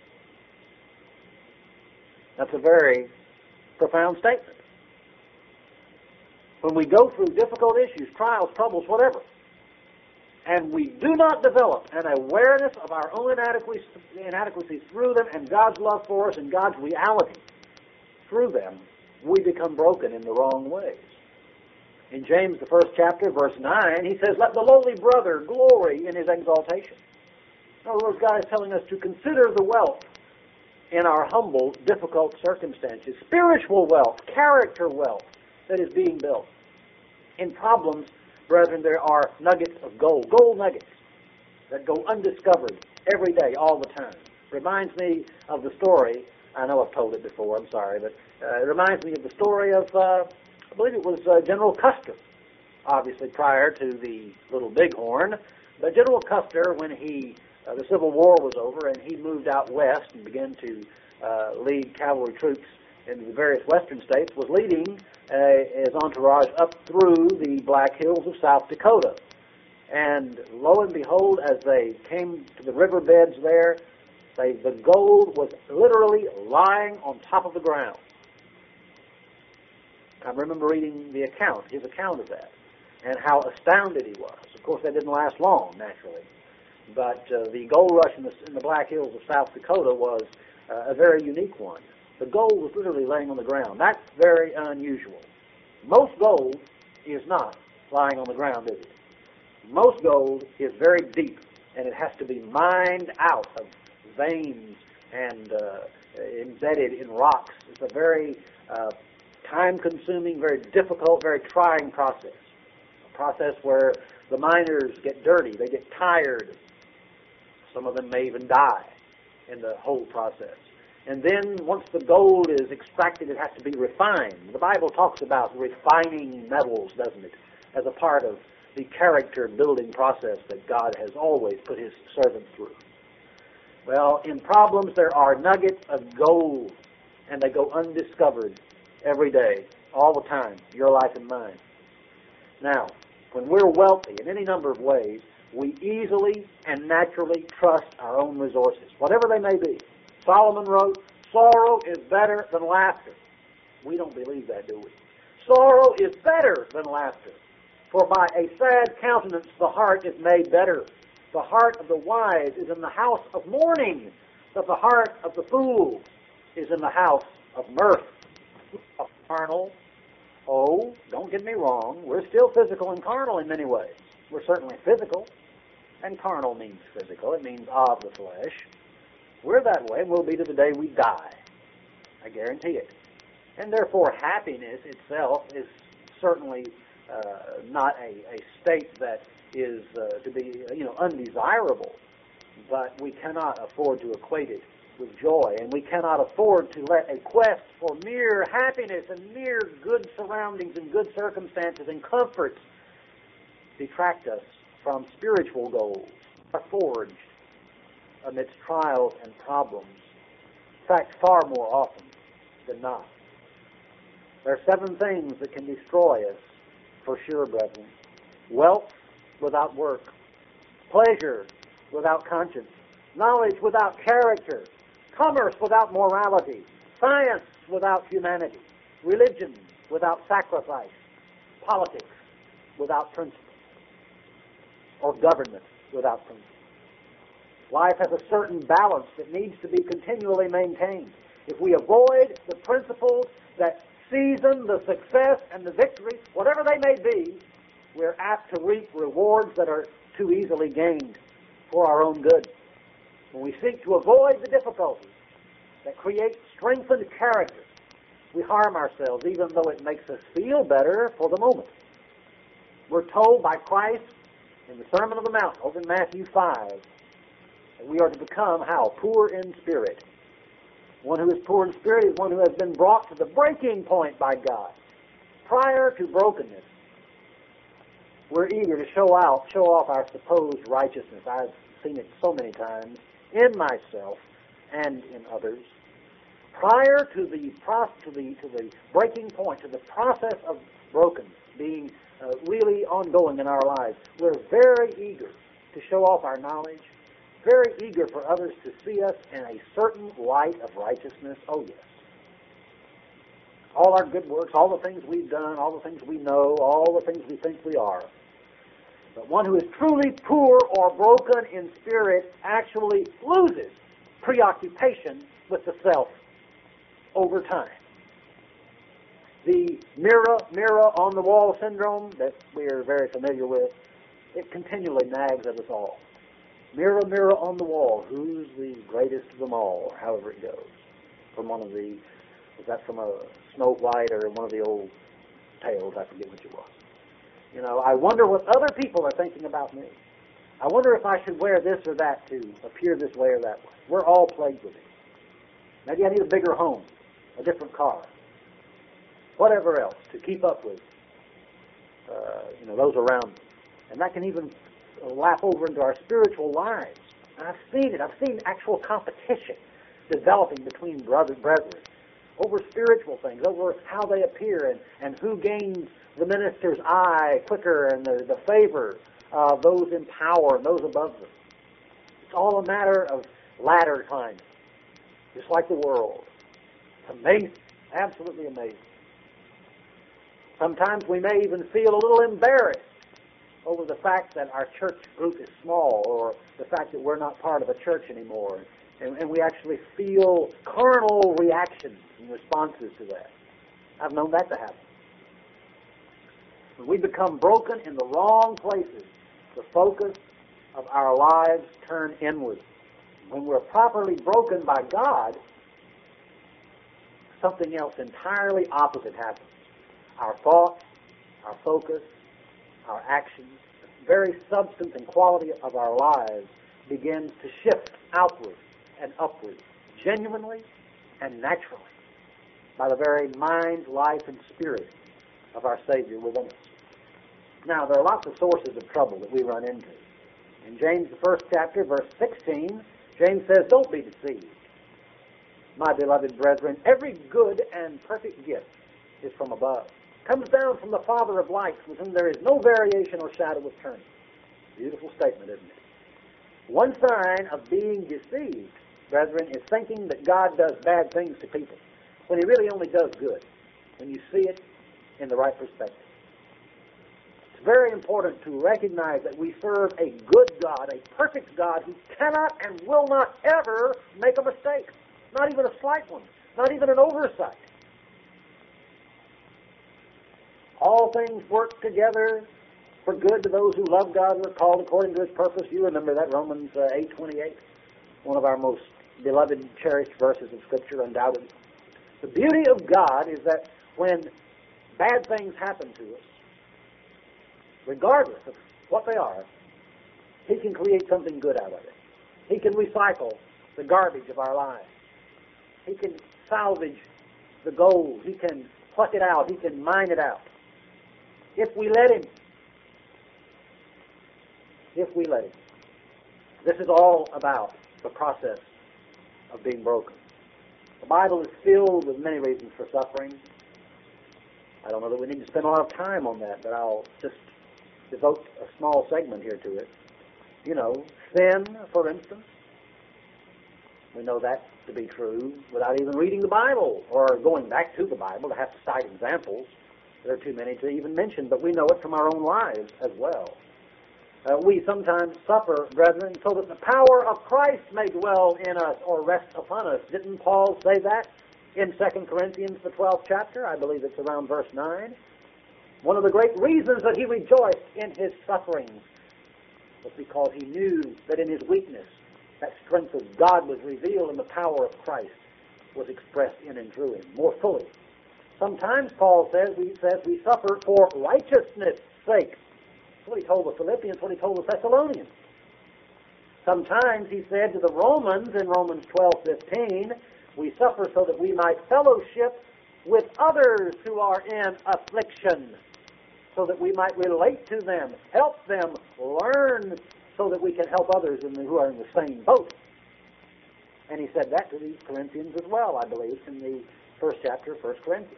That's a very profound statement. When we go through difficult issues, trials, troubles, whatever, and we do not develop an awareness of our own inadequacies, inadequacies through them and God's love for us and God's reality through them, we become broken in the wrong ways. In James, the first chapter, verse nine, he says, let the lowly brother glory in his exaltation. In other words, God is telling us to consider the wealth in our humble, difficult circumstances, spiritual wealth, character wealth that is being built. In problems, brethren, there are nuggets of gold, gold nuggets that go undiscovered every day, all the time. Reminds me of the story, I know I've told it before, I'm sorry, but uh, it reminds me of the story of, uh, I believe it was uh, General Custer, obviously prior to the Little Bighorn. But General Custer, when he, uh, the Civil War was over and he moved out west and began to uh, lead cavalry troops in the various western states, was leading uh, his entourage up through the Black Hills of South Dakota. And lo and behold, as they came to the riverbeds there, they, the gold was literally lying on top of the ground. I remember reading the account, his account of that, and how astounded he was. Of course, that didn't last long, naturally. But uh, the gold rush in the, in the Black Hills of South Dakota was uh, a very unique one. The gold was literally laying on the ground. That's very unusual. Most gold is not lying on the ground, is it? Most gold is very deep, and it has to be mined out of veins and uh, embedded in rocks. It's a very uh, time-consuming, very difficult, very trying process. A process where the miners get dirty, they get tired. Some of them may even die in the whole process. And then once the gold is extracted, it has to be refined. The Bible talks about refining metals, doesn't it, as a part of the character-building process that God has always put His servants through. Well, in problems there are nuggets of gold, and they go undiscovered every day, all the time, your life and mine. Now, when we're wealthy in any number of ways, we easily and naturally trust our own resources, whatever they may be. Solomon wrote, "Sorrow is better than laughter." We don't believe that, do we? Sorrow is better than laughter, for by a sad countenance the heart is made better. The heart of the wise is in the house of mourning, but the heart of the fool is in the house of mirth. Carnal. Oh, don't get me wrong. We're still physical and carnal in many ways. We're certainly physical, and carnal means physical. It means of the flesh. We're that way, and we'll be to the day we die. I guarantee it. And therefore, happiness itself is certainly uh, not a, a state that is uh, to be, you know, undesirable. But we cannot afford to equate it with joy, and we cannot afford to let a quest for mere happiness and mere good surroundings and good circumstances and comforts detract us from spiritual goals are forged amidst trials and problems. In fact, far more often than not. There are seven things that can destroy us, for sure, brethren. Wealth without work, pleasure without conscience, knowledge without character, commerce without morality, science without humanity, religion without sacrifice, politics without principle, or government without principle. Life has a certain balance that needs to be continually maintained. If we avoid the principles that season the success and the victory, whatever they may be, we're apt to reap rewards that are too easily gained for our own good. When we seek to avoid the difficulties that create strengthened character, we harm ourselves, even though it makes us feel better for the moment. We're told by Christ in the Sermon on the Mount, over in Matthew five, that we are to become, how? Poor in spirit. One who is poor in spirit is one who has been brought to the breaking point by God. Prior to brokenness, we're eager to show out, show off our supposed righteousness. I've seen it so many times in myself and in others. Prior to the to the to the breaking point, to the process of brokenness being uh, really ongoing in our lives, we're very eager to show off our knowledge, very eager for others to see us in a certain light of righteousness. Oh, yes. All our good works, all the things we've done, all the things we know, all the things we think we are. But one who is truly poor or broken in spirit actually loses preoccupation with the self over time. The mirror, mirror on the wall syndrome that we are very familiar with, it continually nags at us all. Mirror, mirror on the wall, who's the greatest of them all, or however it goes. From one of the, was that from a Snow White or one of the old tales? I forget which it was. You know, I wonder what other people are thinking about me. I wonder if I should wear this or that to appear this way or that way. We're all plagued with it. Maybe I need a bigger home, a different car, whatever else to keep up with, uh, you know, those around me. And that can even lap over into our spiritual lives. And I've seen it. I've seen actual competition developing between brother, brethren over spiritual things, over how they appear and, and who gains the minister's eye quicker and the, the favor of those in power and those above them. It's all a matter of ladder climbing, just like the world. It's amazing, absolutely amazing. Sometimes we may even feel a little embarrassed over the fact that our church group is small, or the fact that we're not part of a church anymore. And, and we actually feel carnal reactions and responses to that. I've known that to happen. When we become broken in the wrong places, the focus of our lives turn inward. When we're properly broken by God, something else entirely opposite happens. Our thoughts, our focus, our actions, the very substance and quality of our lives begins to shift outward and upward, genuinely and naturally by the very mind, life, and spirit of our Savior within us. Now, there are lots of sources of trouble that we run into. In James, the first chapter, verse sixteen, James says, "Don't be deceived, my beloved brethren. Every good and perfect gift is from above. Comes down from the Father of lights, with whom there is no variation or shadow of turning." Beautiful statement, isn't it? One sign of being deceived, brethren, is thinking that God does bad things to people, when He really only does good, when you see it in the right perspective. It's very important to recognize that we serve a good God, a perfect God, who cannot and will not ever make a mistake, not even a slight one, not even an oversight. All things work together for good to those who love God and are called according to His purpose. You remember that, Romans uh, eight twenty-eight, one of our most beloved, cherished verses of Scripture, undoubtedly. The beauty of God is that when bad things happen to us, regardless of what they are, He can create something good out of it. He can recycle the garbage of our lives. He can salvage the gold. He can pluck it out. He can mine it out. If we let Him. If we let Him. This is all about the process of being broken. The Bible is filled with many reasons for suffering. I don't know that we need to spend a lot of time on that, but I'll just devote a small segment here to it. You know, sin, for instance. We know that to be true without even reading the Bible or going back to the Bible to have to cite examples. There are too many to even mention, but we know it from our own lives as well. Uh, we sometimes suffer, brethren, so that the power of Christ may dwell in us or rest upon us. Didn't Paul say that in Second Corinthians, the twelfth chapter? I believe it's around verse nine. One of the great reasons that he rejoiced in his sufferings was because he knew that in his weakness, that strength of God was revealed and the power of Christ was expressed in and through him more fully. Sometimes, Paul says, he says we suffer for righteousness' sake. That's what he told the Philippians, what he told the Thessalonians. Sometimes he said to the Romans in Romans twelve fifteen, we suffer so that we might fellowship with others who are in affliction, so that we might relate to them, help them, learn, so that we can help others in the, who are in the same boat. And he said that to the Corinthians as well, I believe, in the first chapter of First Corinthians.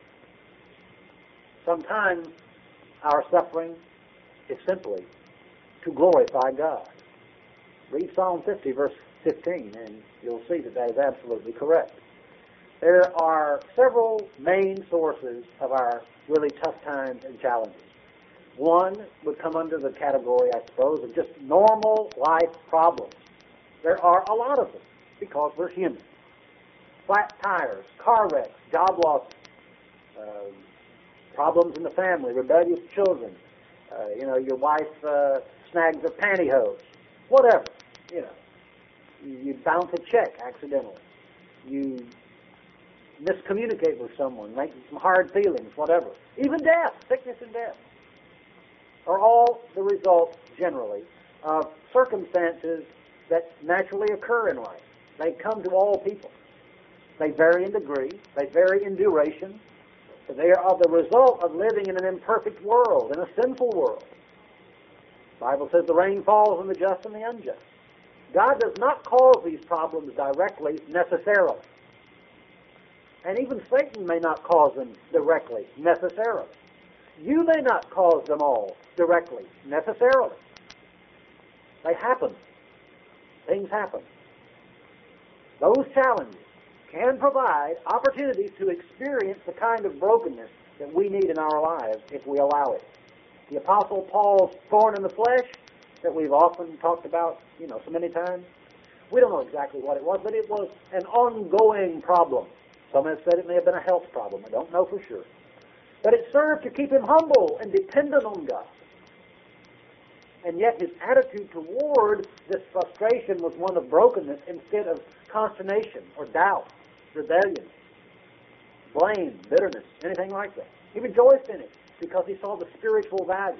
Sometimes our suffering is simply to glorify God. Read Psalm fifty, verse fifteen, and you'll see that that is absolutely correct. There are several main sources of our really tough times and challenges. One would come under the category, I suppose, of just normal life problems. There are a lot of them because we're human. Flat tires, car wrecks, job losses, uh, problems in the family, rebellious children, uh, you know, your wife uh, snags her pantyhose, whatever, you know. You, you bounce a check accidentally. You miscommunicate with someone, make some hard feelings, whatever. Even death, sickness and death, are all the result, generally, of circumstances that naturally occur in life. They come to all people. They vary in degree. They vary in duration. They are the result of living in an imperfect world, in a sinful world. The Bible says the rain falls on the just and the unjust. God does not cause these problems directly, necessarily. And even Satan may not cause them directly, necessarily. You may not cause them all directly, necessarily. They happen. Things happen. Those challenges can provide opportunities to experience the kind of brokenness that we need in our lives if we allow it. The Apostle Paul's thorn in the flesh that we've often talked about, you know, so many times, we don't know exactly what it was, but it was an ongoing problem. Some have said it may have been a health problem. I don't know for sure. But it served to keep him humble and dependent on God. And yet his attitude toward this frustration was one of brokenness instead of consternation or doubt, rebellion, blame, bitterness, anything like that. He rejoiced in it because he saw the spiritual value.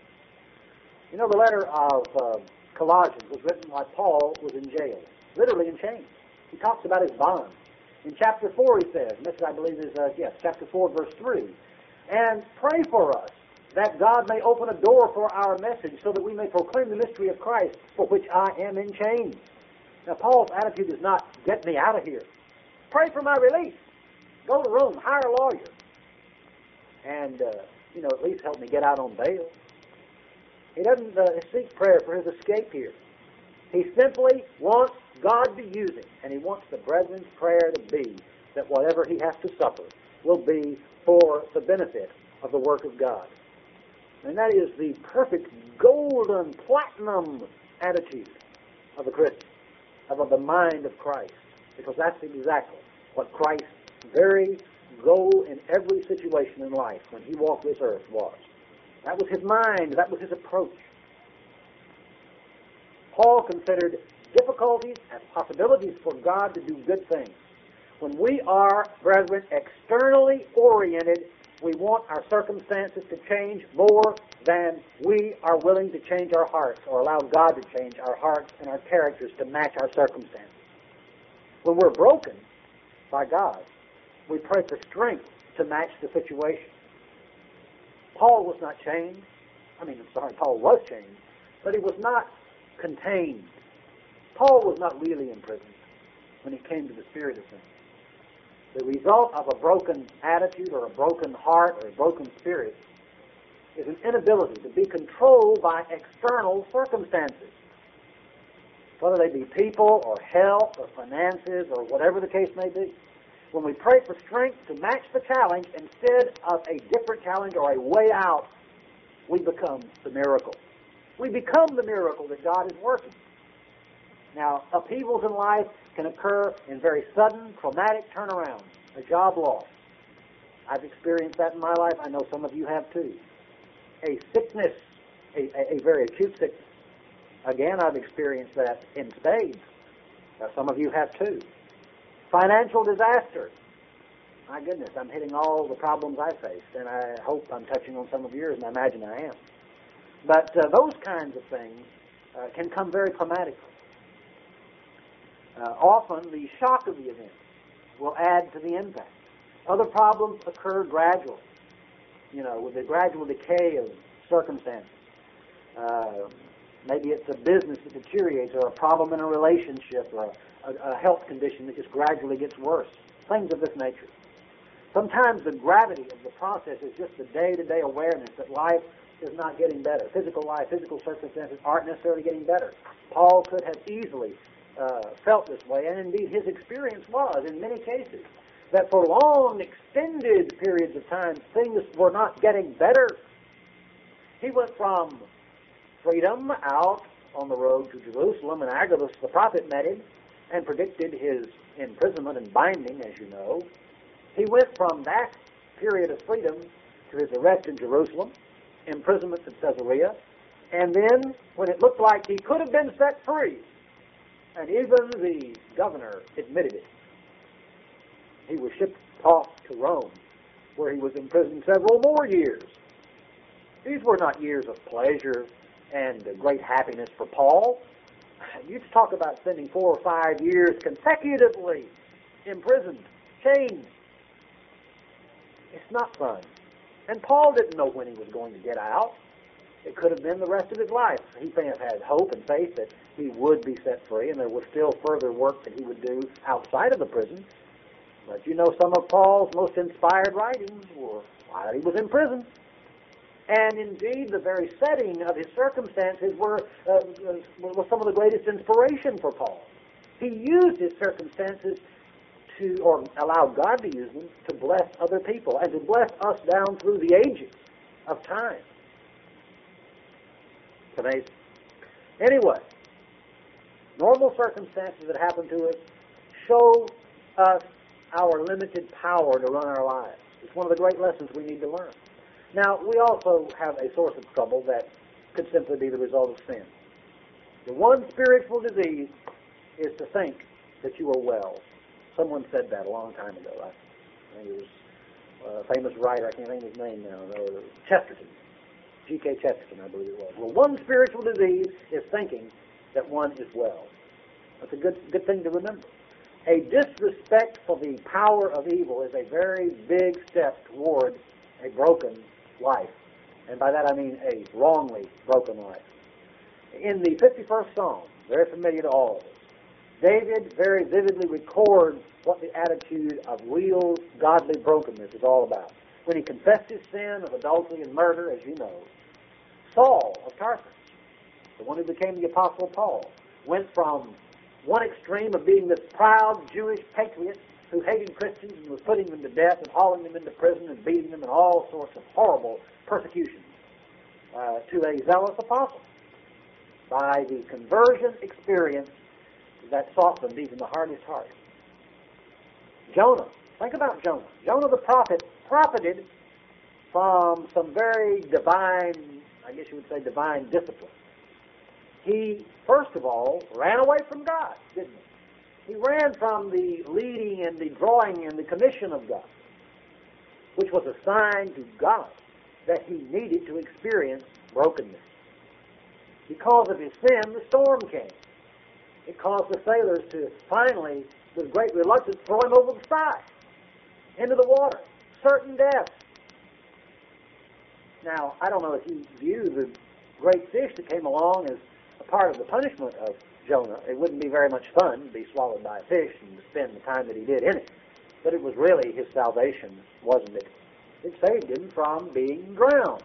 You know, the letter of uh, Colossians was written while Paul was in jail, literally in chains. He talks about his bonds. In chapter four, he says, and this I believe is, uh, yes, chapter four, verse three, and pray for us, that God may open a door for our message, so that we may proclaim the mystery of Christ, for which I am in chains. Now, Paul's attitude is not, get me out of here. Pray for my release. Go to Rome, hire a lawyer, and, uh, you know, at least help me get out on bail. He doesn't uh, seek prayer for his escape here. He simply wants God to use him, and he wants the brethren's prayer to be that whatever he has to suffer will be for the benefit of the work of God. And that is the perfect golden platinum attitude of a Christian, of the mind of Christ, because that's exactly what Christ's very goal in every situation in life when he walked this earth was. That was his mind. That was his approach. Paul considered difficulties as possibilities for God to do good things. When we are, brethren, externally oriented, we want our circumstances to change more than we are willing to change our hearts or allow God to change our hearts and our characters to match our circumstances. When we're broken by God, we pray for strength to match the situation. Paul was not chained. I mean, I'm sorry, Paul was chained, but he was not contained. Paul was not really imprisoned when he came to the spirit of things. The result of a broken attitude or a broken heart or a broken spirit is an inability to be controlled by external circumstances, whether they be people or health or finances or whatever the case may be. When we pray for strength to match the challenge instead of a different challenge or a way out, we become the miracle. We become the miracle that God is working. Now, upheavals in life can occur in very sudden, traumatic turnarounds. A job loss. I've experienced that in my life. I know some of you have too. A sickness, a, a, a very acute sickness. Again, I've experienced that in spades. Now, some of you have too. Financial disaster. My goodness, I'm hitting all the problems I faced, and I hope I'm touching on some of yours, and I imagine I am. But uh, those kinds of things uh, can come very traumatically. Uh, often, the shock of the event will add to the impact. Other problems occur gradually, you know, with the gradual decay of circumstances. Uh, maybe it's a business that deteriorates, or a problem in a relationship, or a, a, a health condition that just gradually gets worse. Things of this nature. Sometimes the gravity of the process is just the day-to-day awareness that life is not getting better. Physical life, physical circumstances aren't necessarily getting better. Paul could have easily uh, felt this way, and indeed his experience was, in many cases, that for long, extended periods of time, things were not getting better. He went from freedom out on the road to Jerusalem, and Agabus the prophet met him and predicted his imprisonment and binding, as you know. He went from that period of freedom to his arrest in Jerusalem, imprisonment in Caesarea, and then, when it looked like he could have been set free, and even the governor admitted it, he was shipped off to Rome, where he was imprisoned several more years. These were not years of pleasure and great happiness for Paul. You talk about spending four or five years consecutively imprisoned, chained. It's not fun. And Paul didn't know when he was going to get out. It could have been the rest of his life. He may have had hope and faith that he would be set free, and there was still further work that he would do outside of the prison. But you know, some of Paul's most inspired writings were while he was in prison. And indeed, the very setting of his circumstances were, uh, was some of the greatest inspiration for Paul. He used his circumstances to, or allowed God to use them, to bless other people and to bless us down through the ages of time. It's amazing. Anyway, normal circumstances that happen to us show us our limited power to run our lives. It's one of the great lessons we need to learn. Now, we also have a source of trouble that could simply be the result of sin. The one spiritual disease is to think that you are well. Someone said that a long time ago. I think it was a famous writer. I can't think of his name now. No, Chesterton. G K Chesterton, I believe it was. Well, one spiritual disease is thinking that one is well. That's a good good thing to remember. A disrespect for the power of evil is a very big step toward a broken life. And by that I mean a wrongly broken life. In the fifty-first Psalm, very familiar to all of us, David very vividly records what the attitude of real godly brokenness is all about. When he confessed his sin of adultery and murder, as you know, Saul of Tarsus, the one who became the Apostle Paul, went from one extreme of being this proud Jewish patriot who hated Christians and was putting them to death and hauling them into prison and beating them and all sorts of horrible persecutions, uh, to a zealous apostle by the conversion experience that softened even the hardest heart. Jonah, think about Jonah. Jonah the prophet profited from some very divine, I guess you would say divine discipline. He, first of all, ran away from God, didn't he? He ran from the leading and the drawing and the commission of God, which was a sign to God that he needed to experience brokenness. Because of his sin, the storm came. It caused the sailors to finally, with great reluctance, throw him over the side, into the water, certain death. Now, I don't know if you view the great fish that came along as a part of the punishment of Jonah. It wouldn't be very much fun to be swallowed by a fish and to spend the time that he did in it. But it was really his salvation, wasn't it? It saved him from being drowned.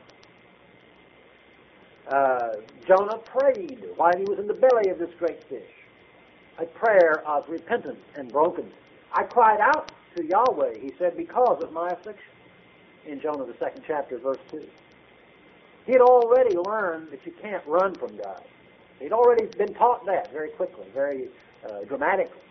Uh, Jonah prayed while he was in the belly of this great fish, a prayer of repentance and brokenness. I cried out to Yahweh, he said, because of my affliction, in Jonah, the second chapter, verse two. He had already learned that you can't run from God. He'd already been taught that very quickly, very uh, dramatically.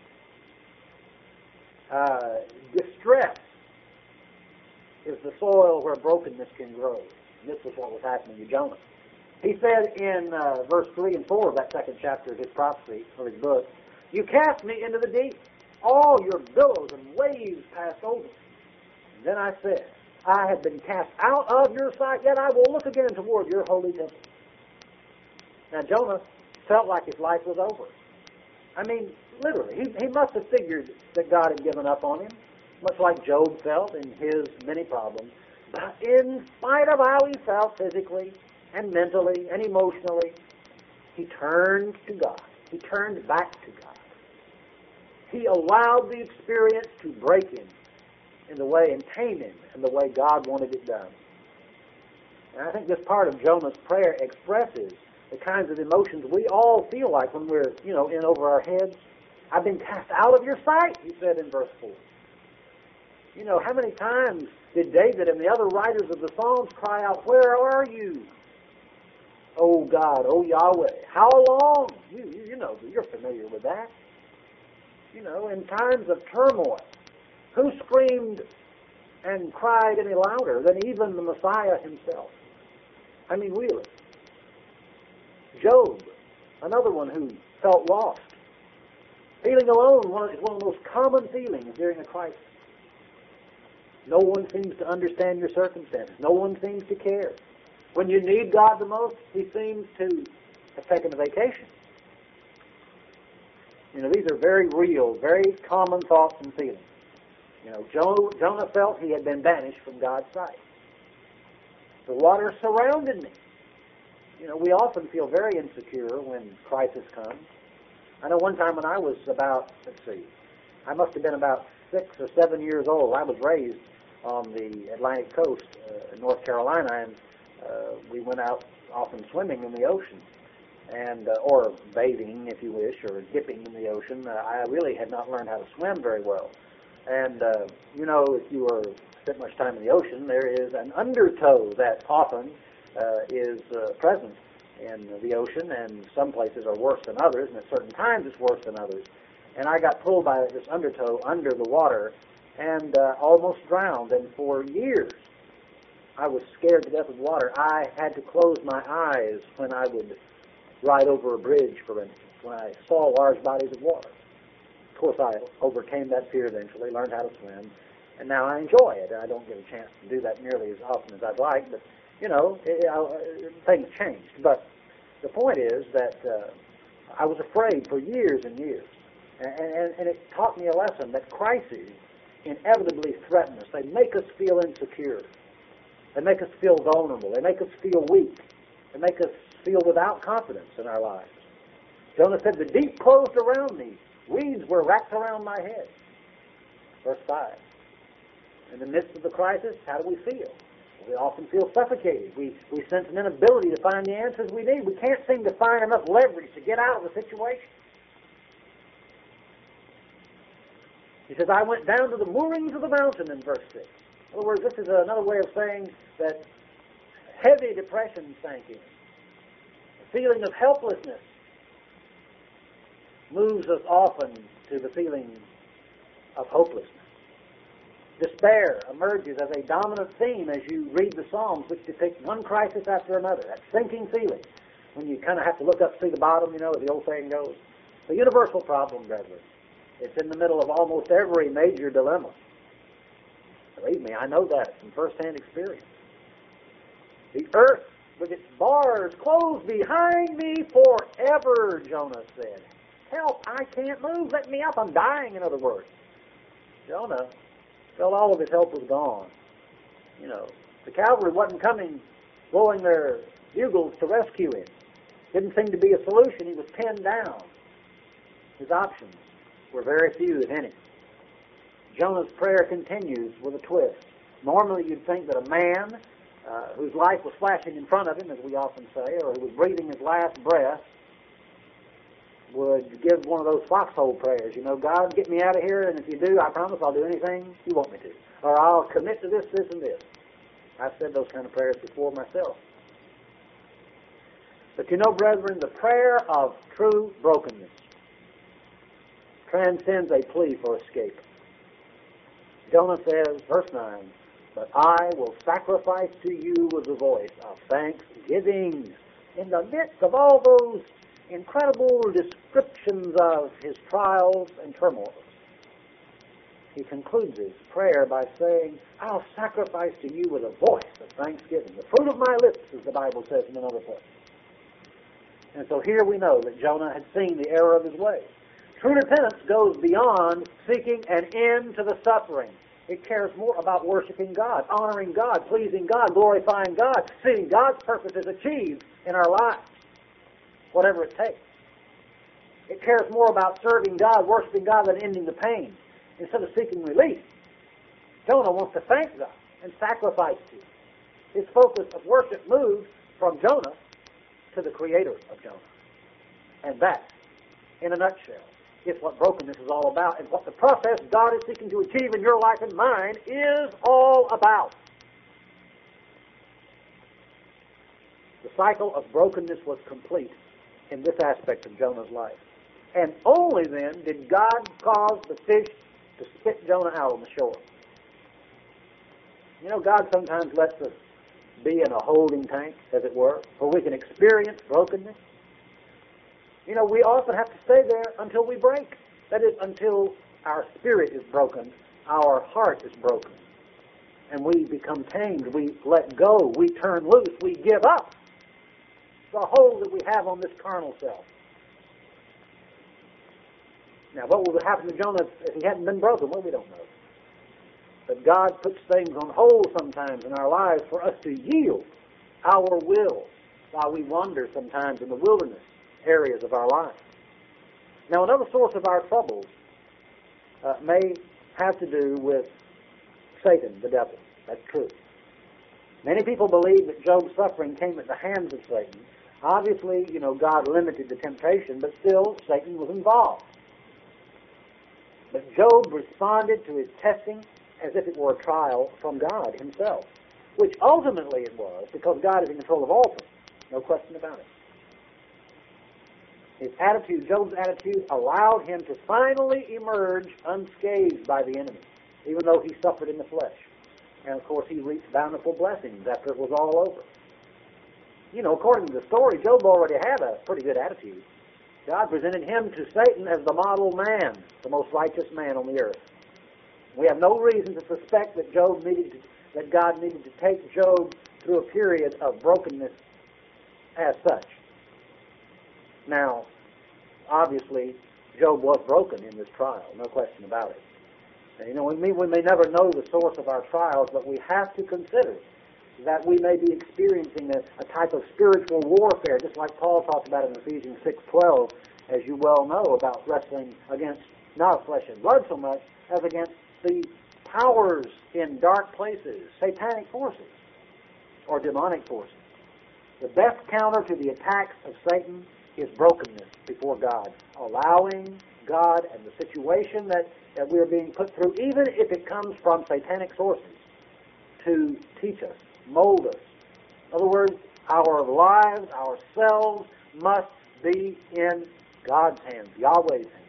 Uh, distress is the soil where brokenness can grow. And this was what was happening to Jonah. He said in uh, verse three and four of that second chapter of his prophecy, of his book, you cast me into the deep. All your billows and waves passed over me. And then I said, I have been cast out of your sight, yet I will look again toward your holy temple. Now Jonah felt like his life was over. I mean, literally, he, he must have figured that God had given up on him, much like Job felt in his many problems. But in spite of how he felt physically and mentally and emotionally, he turned to God. He turned back to God. He allowed the experience to break him in the way and tame him in the way God wanted it done. And I think this part of Jonah's prayer expresses the kinds of emotions we all feel like when we're, you know, in over our heads. I've been cast out of your sight, he said in verse four. You know, how many times did David and the other writers of the Psalms cry out, where are you? Oh God, oh Yahweh, how long? You, you, you know, you're familiar with that. You know, in times of turmoil, who screamed and cried any louder than even the Messiah himself? I mean, really. Job, another one who felt lost. Feeling alone is one of the most common feelings during a crisis. No one seems to understand your circumstances. No one seems to care. When you need God the most, he seems to have taken a vacation. You know, these are very real, very common thoughts and feelings. You know, Jonah felt he had been banished from God's sight. The water surrounded me. You know, we often feel very insecure when crisis comes. I know one time when I was about, let's see, I must have been about six or seven years old. I was raised on the Atlantic coast uh, in North Carolina, and uh, we went out often swimming in the ocean, and uh, or bathing, if you wish, or dipping in the ocean. Uh, I really had not learned how to swim very well. And, uh, you know, if you are spent much time in the ocean, there is an undertow that often uh, is uh, present in the ocean, and some places are worse than others, and at certain times it's worse than others. And I got pulled by this undertow under the water and uh, almost drowned, and for years I was scared to death of water. I had to close my eyes when I would ride over a bridge, for instance, when I saw large bodies of water. Of course, I overcame that fear eventually, learned how to swim, and now I enjoy it. I don't get a chance to do that nearly as often as I'd like, but, you know, it, it, things changed. But the point is that uh, I was afraid for years and years. And, and, and it taught me a lesson that crises inevitably threaten us. They make us feel insecure. They make us feel vulnerable. They make us feel weak. They make us feel without confidence in our lives. Jonah said, the deep closed around me. Weeds were wrapped around my head. Verse five. In the midst of the crisis, how do we feel? We often feel suffocated. We, we sense an inability to find the answers we need. We can't seem to find enough leverage to get out of the situation. He says, I went down to the moorings of the mountain in verse six. In other words, this is another way of saying that heavy depression sank in. A feeling of helplessness moves us often to the feeling of hopelessness. Despair emerges as a dominant theme as you read the Psalms, which depict one crisis after another. That sinking feeling when you kind of have to look up to see the bottom, you know, as the old saying goes. The universal problem, brethren. It's in the middle of almost every major dilemma. Believe me, I know that from first-hand experience. The earth with its bars closed behind me forever, Jonah said. Help, I can't move. Let me up. I'm dying, in other words. Jonah felt all of his help was gone. You know, the cavalry wasn't coming, blowing their bugles to rescue him. Didn't seem to be a solution. He was pinned down. His options were very few, if any. Jonah's prayer continues with a twist. Normally you'd think that a man uh, whose life was flashing in front of him, as we often say, or who was breathing his last breath, would give one of those foxhole prayers. You know, God, get me out of here, and if you do, I promise I'll do anything you want me to. Or I'll commit to this, this, and this. I've said those kind of prayers before myself. But you know, brethren, the prayer of true brokenness transcends a plea for escape. Jonah says, verse nine, but I will sacrifice to you with the voice of thanksgiving. In the midst of all those incredible descriptions of his trials and turmoils, he concludes his prayer by saying, I'll sacrifice to you with a voice of thanksgiving. The fruit of my lips, as the Bible says in another place. And so here we know that Jonah had seen the error of his ways. True repentance goes beyond seeking an end to the suffering. It cares more about worshiping God, honoring God, pleasing God, glorifying God, seeing God's purposes achieved in our lives, whatever it takes. It cares more about serving God, worshiping God, than ending the pain, instead of seeking relief. Jonah wants to thank God and sacrifice to Him. His focus of worship moves from Jonah to the Creator of Jonah. And that, in a nutshell, is what brokenness is all about, and what the process God is seeking to achieve in your life and mine is all about. The cycle of brokenness was complete in this aspect of Jonah's life. And only then did God cause the fish to spit Jonah out on the shore. You know, God sometimes lets us be in a holding tank, as it were, where we can experience brokenness. You know, we often have to stay there until we break. That is, until our spirit is broken, our heart is broken, and we become tamed, we let go, we turn loose, we give up the hold that we have on this carnal self. Now, what would happen to Jonah if he hadn't been broken? Well, we don't know. But God puts things on hold sometimes in our lives for us to yield our will while we wander sometimes in the wilderness areas of our life. Now, another source of our troubles uh, may have to do with Satan, the devil. That's true. Many people believe that Job's suffering came at the hands of Satan. Obviously, you know, God limited the temptation, but still, Satan was involved. But Job responded to his testing as if it were a trial from God Himself, which ultimately it was, because God is in control of all things. No question about it. His attitude, Job's attitude, allowed him to finally emerge unscathed by the enemy, even though he suffered in the flesh. And, of course, he reaped bountiful blessings after it was all over. You know, according to the story, Job already had a pretty good attitude. God presented him to Satan as the model man, the most righteous man on the earth. We have no reason to suspect that Job needed to, that God needed to take Job through a period of brokenness as such. Now, obviously, Job was broken in this trial, no question about it. And, you know, we may, we may never know the source of our trials, but we have to consider that we may be experiencing a, a type of spiritual warfare, just like Paul talked about in Ephesians six twelve, as you well know, about wrestling against not flesh and blood so much as against the powers in dark places, satanic forces, or demonic forces. The best counter to the attacks of Satan is brokenness before God, allowing God and the situation that, that we are being put through, even if it comes from satanic sources, to teach us, mold us. In other words, our lives, ourselves, must be in God's hands, Yahweh's hands.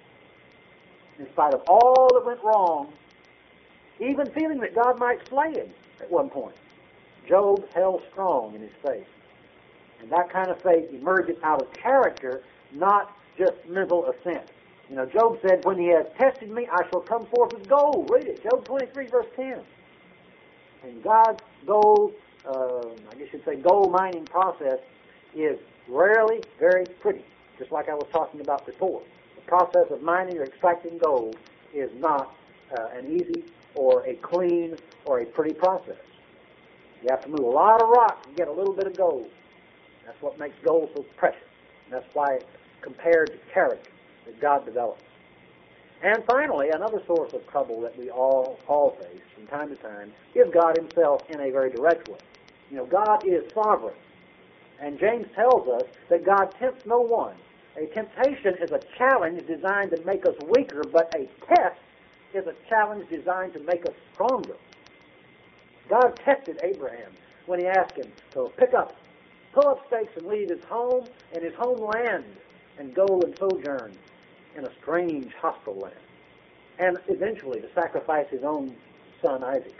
In spite of all that went wrong, even feeling that God might slay him at one point, Job held strong in his faith. And that kind of faith emerges out of character, not just mental assent. You know, Job said, when he has tested me, I shall come forth as gold. Read it, Job twenty-three, verse ten. And God's gold, uh, I guess you'd say gold mining process is rarely very pretty, just like I was talking about before. The process of mining or extracting gold is not uh, an easy or a clean or a pretty process. You have to move a lot of rock to get a little bit of gold. That's what makes gold so precious. And that's why it's compared to character that God develops. And finally, another source of trouble that we all all face from time to time is God himself in a very direct way. You know, God is sovereign. And James tells us that God tempts no one. A temptation is a challenge designed to make us weaker, but a test is a challenge designed to make us stronger. God tested Abraham when he asked him to pick up, pull up stakes and leave his home and his homeland and go and sojourn in a strange, hostile land, and eventually to sacrifice his own son Isaac.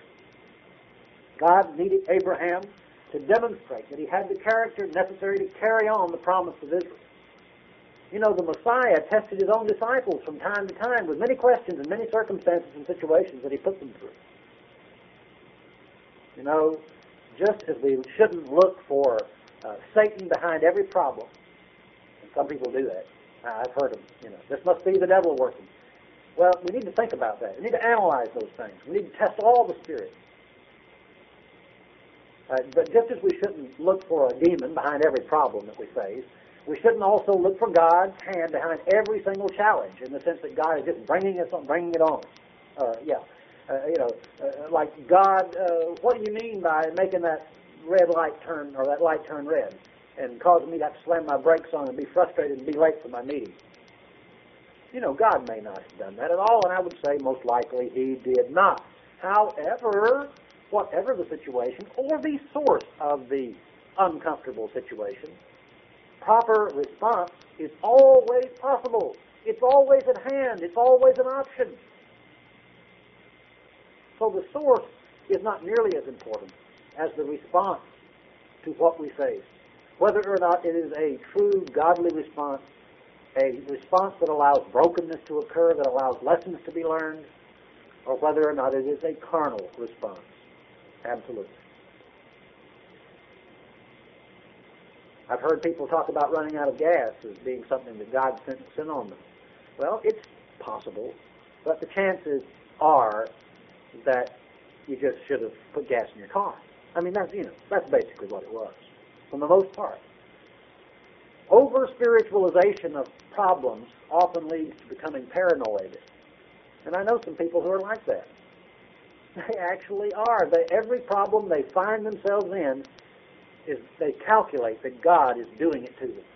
God needed Abraham to demonstrate that he had the character necessary to carry on the promise of Israel. You know, the Messiah tested his own disciples from time to time with many questions and many circumstances and situations that he put them through. You know, just as we shouldn't look for uh, Satan behind every problem, and some people do that. I've heard them, you know, this must be the devil working. Well, we need to think about that. We need to analyze those things. We need to test all the spirits. Uh, but just as we shouldn't look for a demon behind every problem that we face, we shouldn't also look for God's hand behind every single challenge, in the sense that God is just bringing us on, bringing it on. Uh, yeah, uh, you know, uh, like God. Uh, what do you mean by making that red light turn or that light turn red, and causing me to have to slam my brakes on and be frustrated and be late for my meeting? You know, God may not have done that at all, and I would say most likely He did not. However, whatever the situation or the source of the uncomfortable situation, proper response is always possible. It's always at hand. It's always an option. So the source is not nearly as important as the response to what we face. Whether or not it is a true godly response, a response that allows brokenness to occur, that allows lessons to be learned, or whether or not it is a carnal response. Absolutely. I've heard people talk about running out of gas as being something that God sent, sent on them. Well, it's possible, but the chances are that you just should have put gas in your car. I mean, that's, you know, that's basically what it was, for the most part. Over-spiritualization of problems often leads to becoming paranoid. And I know some people who are like that. They actually are. They, every problem they find themselves in, is they calculate that God is doing it to them.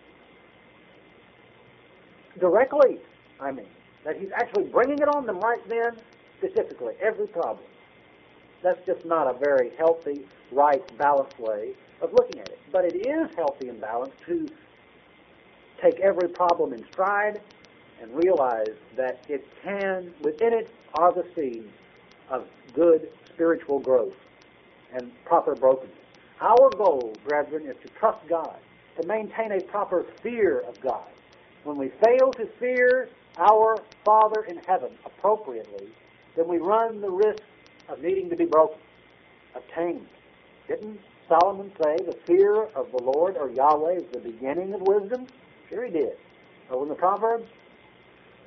Directly, I mean. That He's actually bringing it on them right then, specifically, every problem. That's just not a very healthy, right, balanced way of looking at it. But it is healthy and balanced to take every problem in stride and realize that it can, within it, are the seeds of good spiritual growth and proper brokenness. Our goal, brethren, is to trust God, to maintain a proper fear of God. When we fail to fear our Father in heaven appropriately, then we run the risk of needing to be broken, of tamed. Didn't Solomon say the fear of the Lord or Yahweh is the beginning of wisdom? Sure he did. Over in the Proverbs.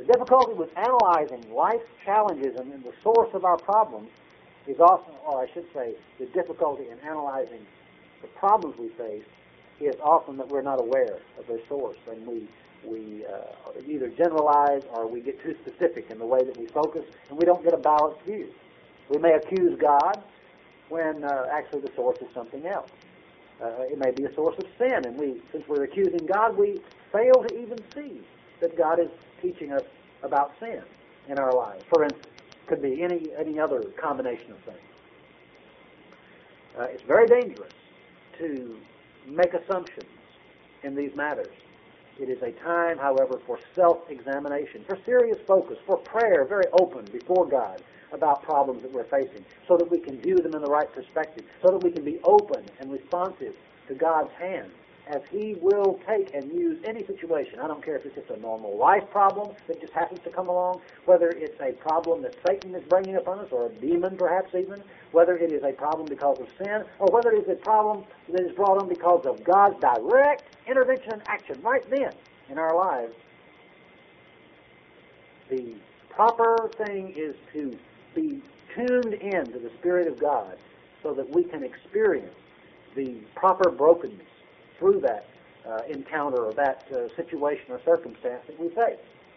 The difficulty with analyzing life challenges and, and the source of our problems is often, or I should say, the difficulty in analyzing the problems we face is often that we're not aware of their source, and we we uh, either generalize or we get too specific in the way that we focus, and we don't get a balanced view. We may accuse God when uh, actually the source is something else. Uh, it may be a source of sin, and we, since we're accusing God, we fail to even see that God is teaching us about sin in our lives. For instance, could be any any other combination of things. Uh, it's very dangerous to make assumptions in these matters. It is a time, however, for self-examination, for serious focus, for prayer, very open before God about problems that we're facing, so that we can view them in the right perspective, so that we can be open and responsive to God's hand, as He will take and use any situation. I don't care if it's just a normal life problem that just happens to come along, whether it's a problem that Satan is bringing upon us, or a demon perhaps even, whether it is a problem because of sin, or whether it is a problem that is brought on because of God's direct intervention and action right then in our lives. The proper thing is to be tuned in to the Spirit of God so that we can experience the proper brokenness through that uh, encounter or that uh, situation or circumstance that we face.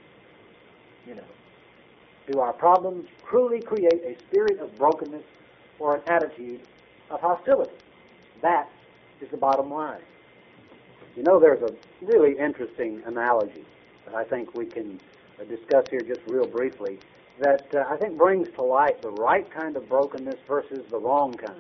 You know, do our problems truly create a spirit of brokenness or an attitude of hostility? That is the bottom line. You know, there's a really interesting analogy that I think we can uh, discuss here just real briefly that uh, I think brings to light the right kind of brokenness versus the wrong kind.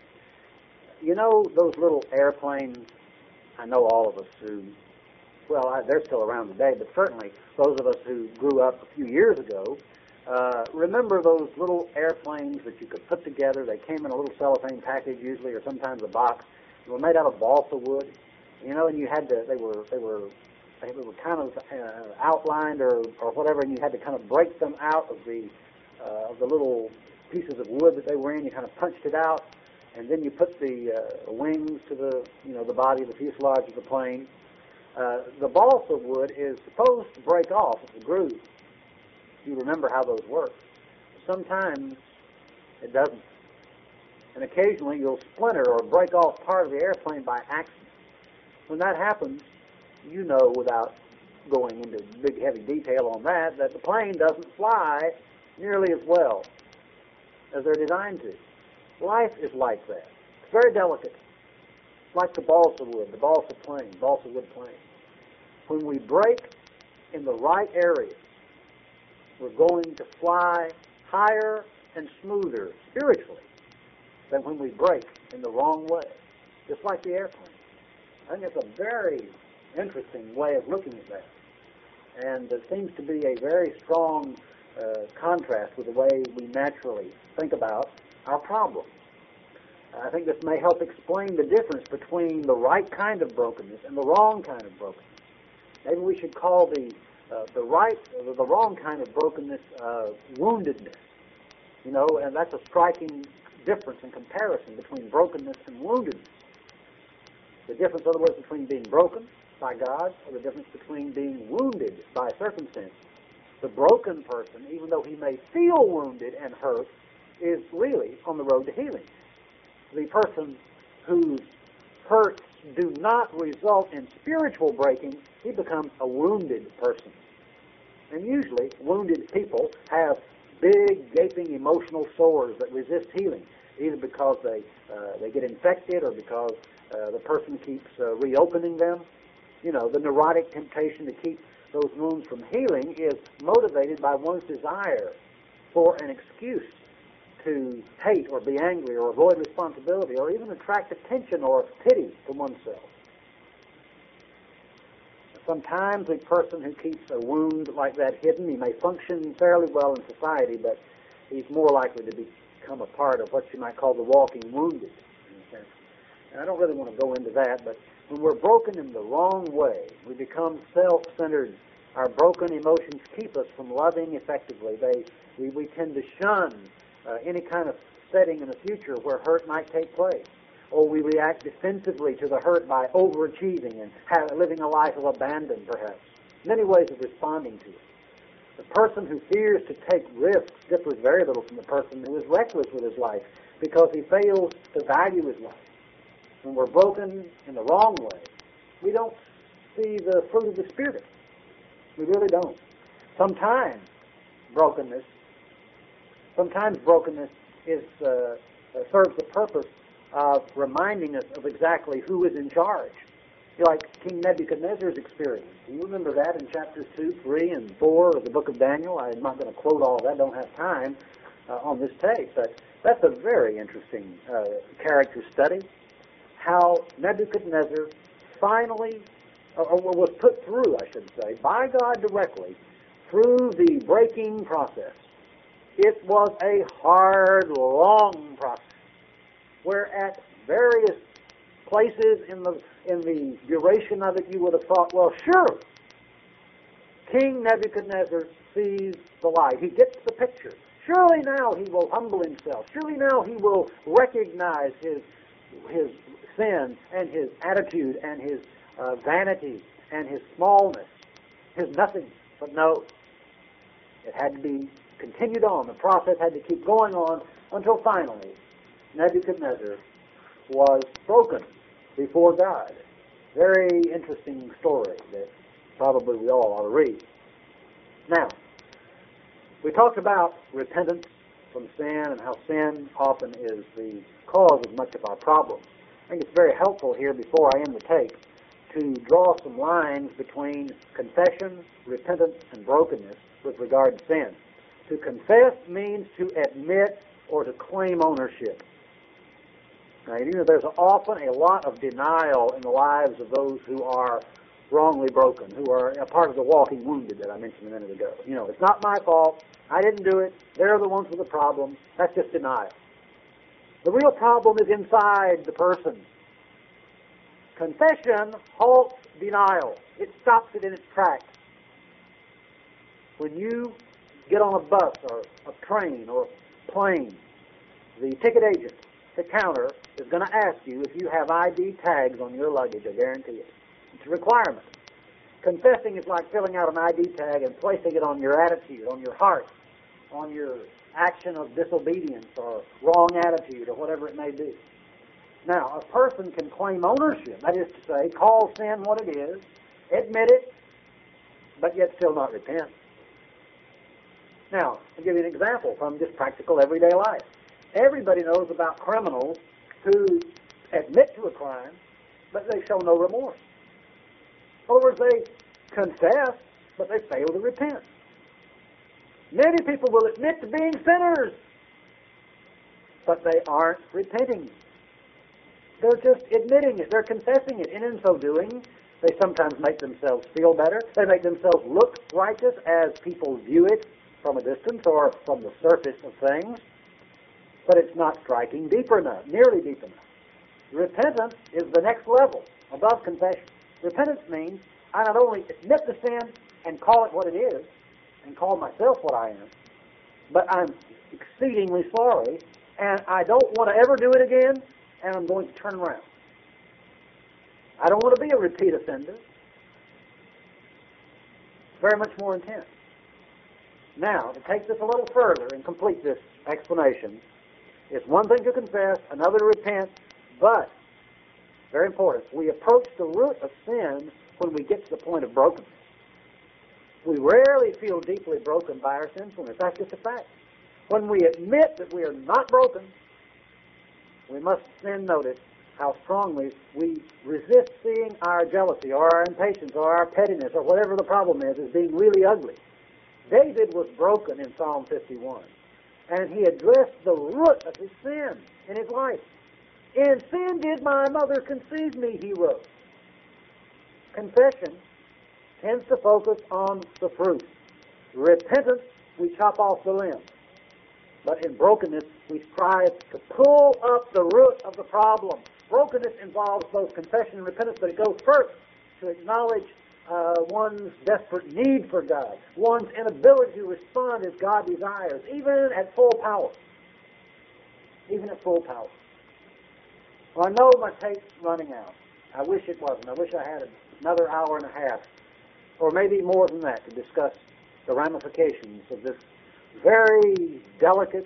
You know, those little airplanes, I know all of us who, well, I, they're still around today, but certainly those of us who grew up a few years ago, uh, remember those little airplanes that you could put together. They came in a little cellophane package usually, or sometimes a box. They were made out of balsa wood, you know, and you had to, they were, they were, they were kind of uh, outlined or, or whatever, and you had to kind of break them out of the, uh, of the little pieces of wood that they were in. You kind of punched it out. And then you put the uh, wings to the, you know, the body, the fuselage of the plane. Uh, the balsa wood is supposed to break off at the groove. You remember how those work. Sometimes it doesn't. And occasionally you'll splinter or break off part of the airplane by accident. When that happens, you know, without going into big, heavy detail on that, that the plane doesn't fly nearly as well as they're designed to. Life is like that. It's very delicate. It's like the balsa wood, the balsa plane, balsa wood plane. When we break in the right areas, we're going to fly higher and smoother spiritually than when we break in the wrong way, just like the airplane. I think it's a very interesting way of looking at that. And there seems to be a very strong uh, contrast with the way we naturally think about our problem. I think this may help explain the difference between the right kind of brokenness and the wrong kind of brokenness. Maybe we should call the uh, the right, uh, the wrong kind of brokenness uh, woundedness. You know, and that's a striking difference in comparison between brokenness and woundedness. The difference, in other words, between being broken by God or the difference between being wounded by circumstances. The broken person, even though he may feel wounded and hurt, is really on the road to healing. The person whose hurts do not result in spiritual breaking, he becomes a wounded person. And usually, wounded people have big, gaping emotional sores that resist healing, either because they uh, they get infected or because uh, the person keeps uh, reopening them. You know, the neurotic temptation to keep those wounds from healing is motivated by one's desire for an excuse to hate or be angry or avoid responsibility or even attract attention or pity to oneself. Sometimes a person who keeps a wound like that hidden, he may function fairly well in society, but he's more likely to become a part of what you might call the walking wounded. And I don't really want to go into that, but when we're broken in the wrong way, we become self-centered. Our broken emotions keep us from loving effectively. They, we, we tend to shun uh, any kind of setting in the future where hurt might take place. Or we react defensively to the hurt by overachieving and have, living a life of abandon, perhaps. Many ways of responding to it. The person who fears to take risks differs very little from the person who is reckless with his life because he fails to value his life. When we're broken in the wrong way, we don't see the fruit of the Spirit. We really don't. Sometimes brokenness, sometimes brokenness is uh, uh, serves the purpose of reminding us of exactly who is in charge. Like King Nebuchadnezzar's experience. Do you remember that in chapters two, three, and four of the book of Daniel? I'm not going to quote all of that. I don't have time uh, on this tape. But that's a very interesting uh, character study. How Nebuchadnezzar finally, or, or was put through, I should say, by God directly, through the breaking process. It was a hard, long process, where at various places in the in the duration of it, you would have thought, well, sure, King Nebuchadnezzar sees the light. He gets the picture. Surely now he will humble himself. Surely now he will recognize his his sin and his attitude and his uh, vanity and his smallness, his nothing. But no, it had to be continued on. The process had to keep going on until finally Nebuchadnezzar was broken before God. Very interesting story that probably we all ought to read. Now, we talked about repentance from sin and how sin often is the cause of much of our problems. I think it's very helpful here, before I end the tape, to draw some lines between confession, repentance, and brokenness with regard to sin. To confess means to admit or to claim ownership. Now, you know, there's often a lot of denial in the lives of those who are wrongly broken, who are a part of the walking wounded that I mentioned a minute ago. You know, it's not my fault. I didn't do it. They're the ones with the problem. That's just denial. The real problem is inside the person. Confession halts denial. It stops it in its tracks. When you get on a bus or a train or a plane, the ticket agent, the counter, is going to ask you if you have I D tags on your luggage. I guarantee it. It's a requirement. Confessing is like filling out an I D tag and placing it on your attitude, on your heart, on your action of disobedience or wrong attitude or whatever it may be. Now, a person can claim ownership, that is to say, call sin what it is, admit it, but yet still not repent. Now, I'll give you an example from just practical everyday life. Everybody knows about criminals who admit to a crime, but they show no remorse. In other words, they confess, but they fail to repent. Many people will admit to being sinners, but they aren't repenting. They're just admitting it. They're confessing it. And in so doing, they sometimes make themselves feel better. They make themselves look righteous as people view it from a distance or from the surface of things. But it's not striking deeper enough, nearly deep enough. Repentance is the next level above confession. Repentance means I not only admit the sin and call it what it is, and call myself what I am, but I'm exceedingly sorry, and I don't want to ever do it again, and I'm going to turn around. I don't want to be a repeat offender. It's very much more intense. Now, to take this a little further and complete this explanation, it's one thing to confess, another to repent, but, very important, we approach the root of sin when we get to the point of brokenness. We rarely feel deeply broken by our sinfulness. That's just a fact. When we admit that we are not broken, we must then notice how strongly we resist seeing our jealousy or our impatience or our pettiness or whatever the problem is as being really ugly. David was broken in Psalm fifty-one, and he addressed the root of his sin in his life. In sin did my mother conceive me, he wrote. Confession tends to focus on the fruit. Repentance, we chop off the limb. But in brokenness, we strive to pull up the root of the problem. Brokenness involves both confession and repentance, but it goes first to acknowledge uh, one's desperate need for God, one's inability to respond as God desires, even at full power. Even at full power. Well, I know my tape's running out. I wish it wasn't. I wish I had another hour and a half, or maybe more than that, to discuss the ramifications of this very delicate,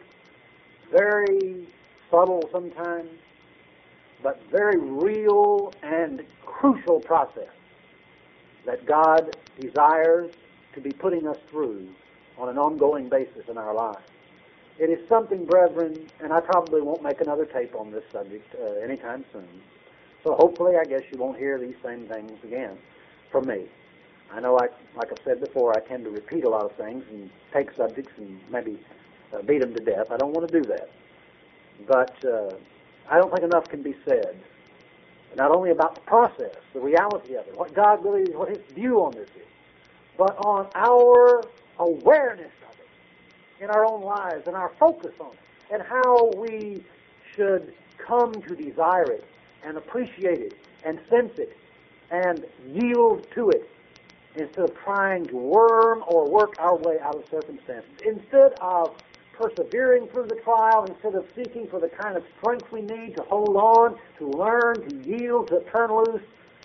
very subtle sometimes, but very real and crucial process that God desires to be putting us through on an ongoing basis in our lives. It is something, brethren, and I probably won't make another tape on this subject uh, anytime soon. So hopefully, I guess you won't hear these same things again from me. I know, I, like I've said before, I tend to repeat a lot of things and take subjects and maybe uh, beat them to death. I don't want to do that. But uh, I don't think enough can be said, not only about the process, the reality of it, what God really, what His view on this is, but on our awareness of it in our own lives and our focus on it, and how we should come to desire it and appreciate it and sense it and yield to it instead of trying to worm or work our way out of circumstances. Instead of persevering through the trial, instead of seeking for the kind of strength we need to hold on, to learn, to yield, to turn loose,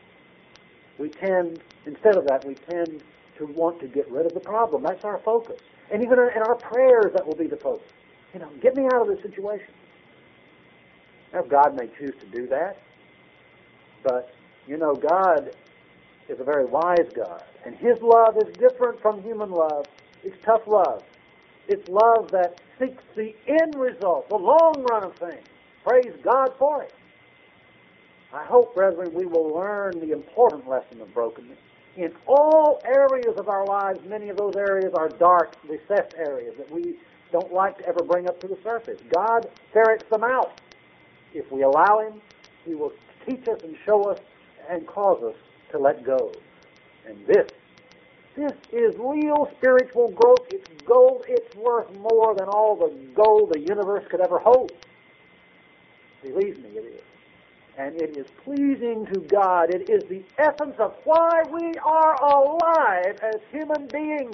we tend, instead of that, we tend to want to get rid of the problem. That's our focus. And even in our prayers, that will be the focus. You know, get me out of this situation. Now, God may choose to do that, but, you know, God is a very wise God, and His love is different from human love. It's tough love. It's love that seeks the end result, the long run of things. Praise God for it. I hope, brethren, we will learn the important lesson of brokenness. In all areas of our lives, many of those areas are dark, recessed areas that we don't like to ever bring up to the surface. God ferrets them out. If we allow Him, He will teach us and show us and cause us to let go. And this, this is real spiritual growth. It's gold. It's worth more than all the gold the universe could ever hold. Believe me, it is. And it is pleasing to God. It is the essence of why we are alive as human beings.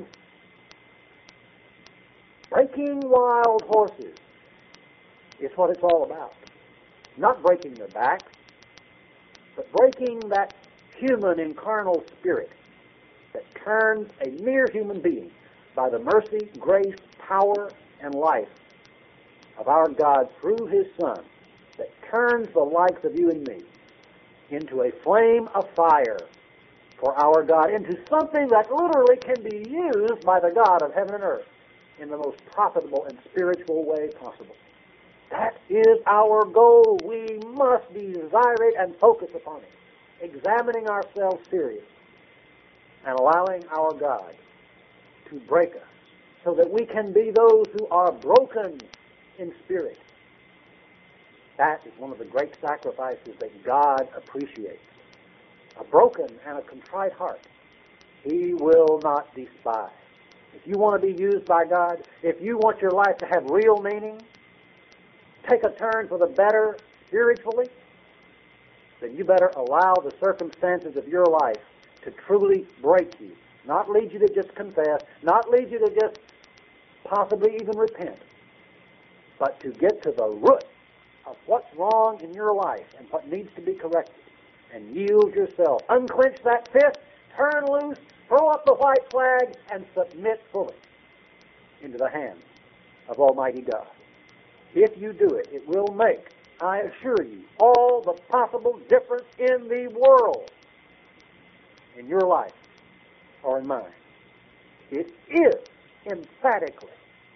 Breaking wild horses is what it's all about. Not breaking their backs, but breaking that human and carnal spirit that turns a mere human being by the mercy, grace, power, and life of our God through His Son, that turns the likes of you and me into a flame of fire for our God, into something that literally can be used by the God of heaven and earth in the most profitable and spiritual way possible. That is our goal. We must desire it and focus upon it, examining ourselves seriously and allowing our God to break us so that we can be those who are broken in spirit. That is one of the great sacrifices that God appreciates. A broken and a contrite heart He will not despise. If you want to be used by God, if you want your life to have real meaning, take a turn for the better spiritually, then you better allow the circumstances of your life to truly break you. Not lead you to just confess, not lead you to just possibly even repent, but to get to the root of what's wrong in your life and what needs to be corrected, and yield yourself. Unclench that fist, turn loose, throw up the white flag, and submit fully into the hands of Almighty God. If you do it, it will make, I assure you, all the possible difference in the world, in your life or in mine. It is emphatically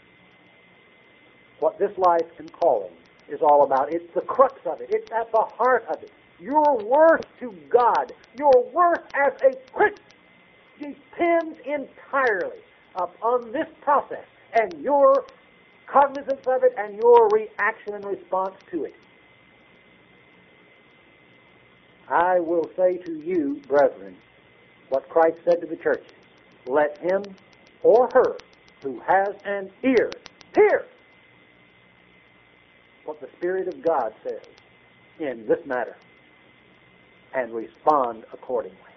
what this life and calling is all about. It's the crux of it. It's at the heart of it. Your worth to God, your worth as a Christian, depends entirely upon this process and your cognizance of it and your reaction and response to it. I will say to you, brethren, what Christ said to the churches: let him or her who has an ear hear what the Spirit of God says in this matter and respond accordingly.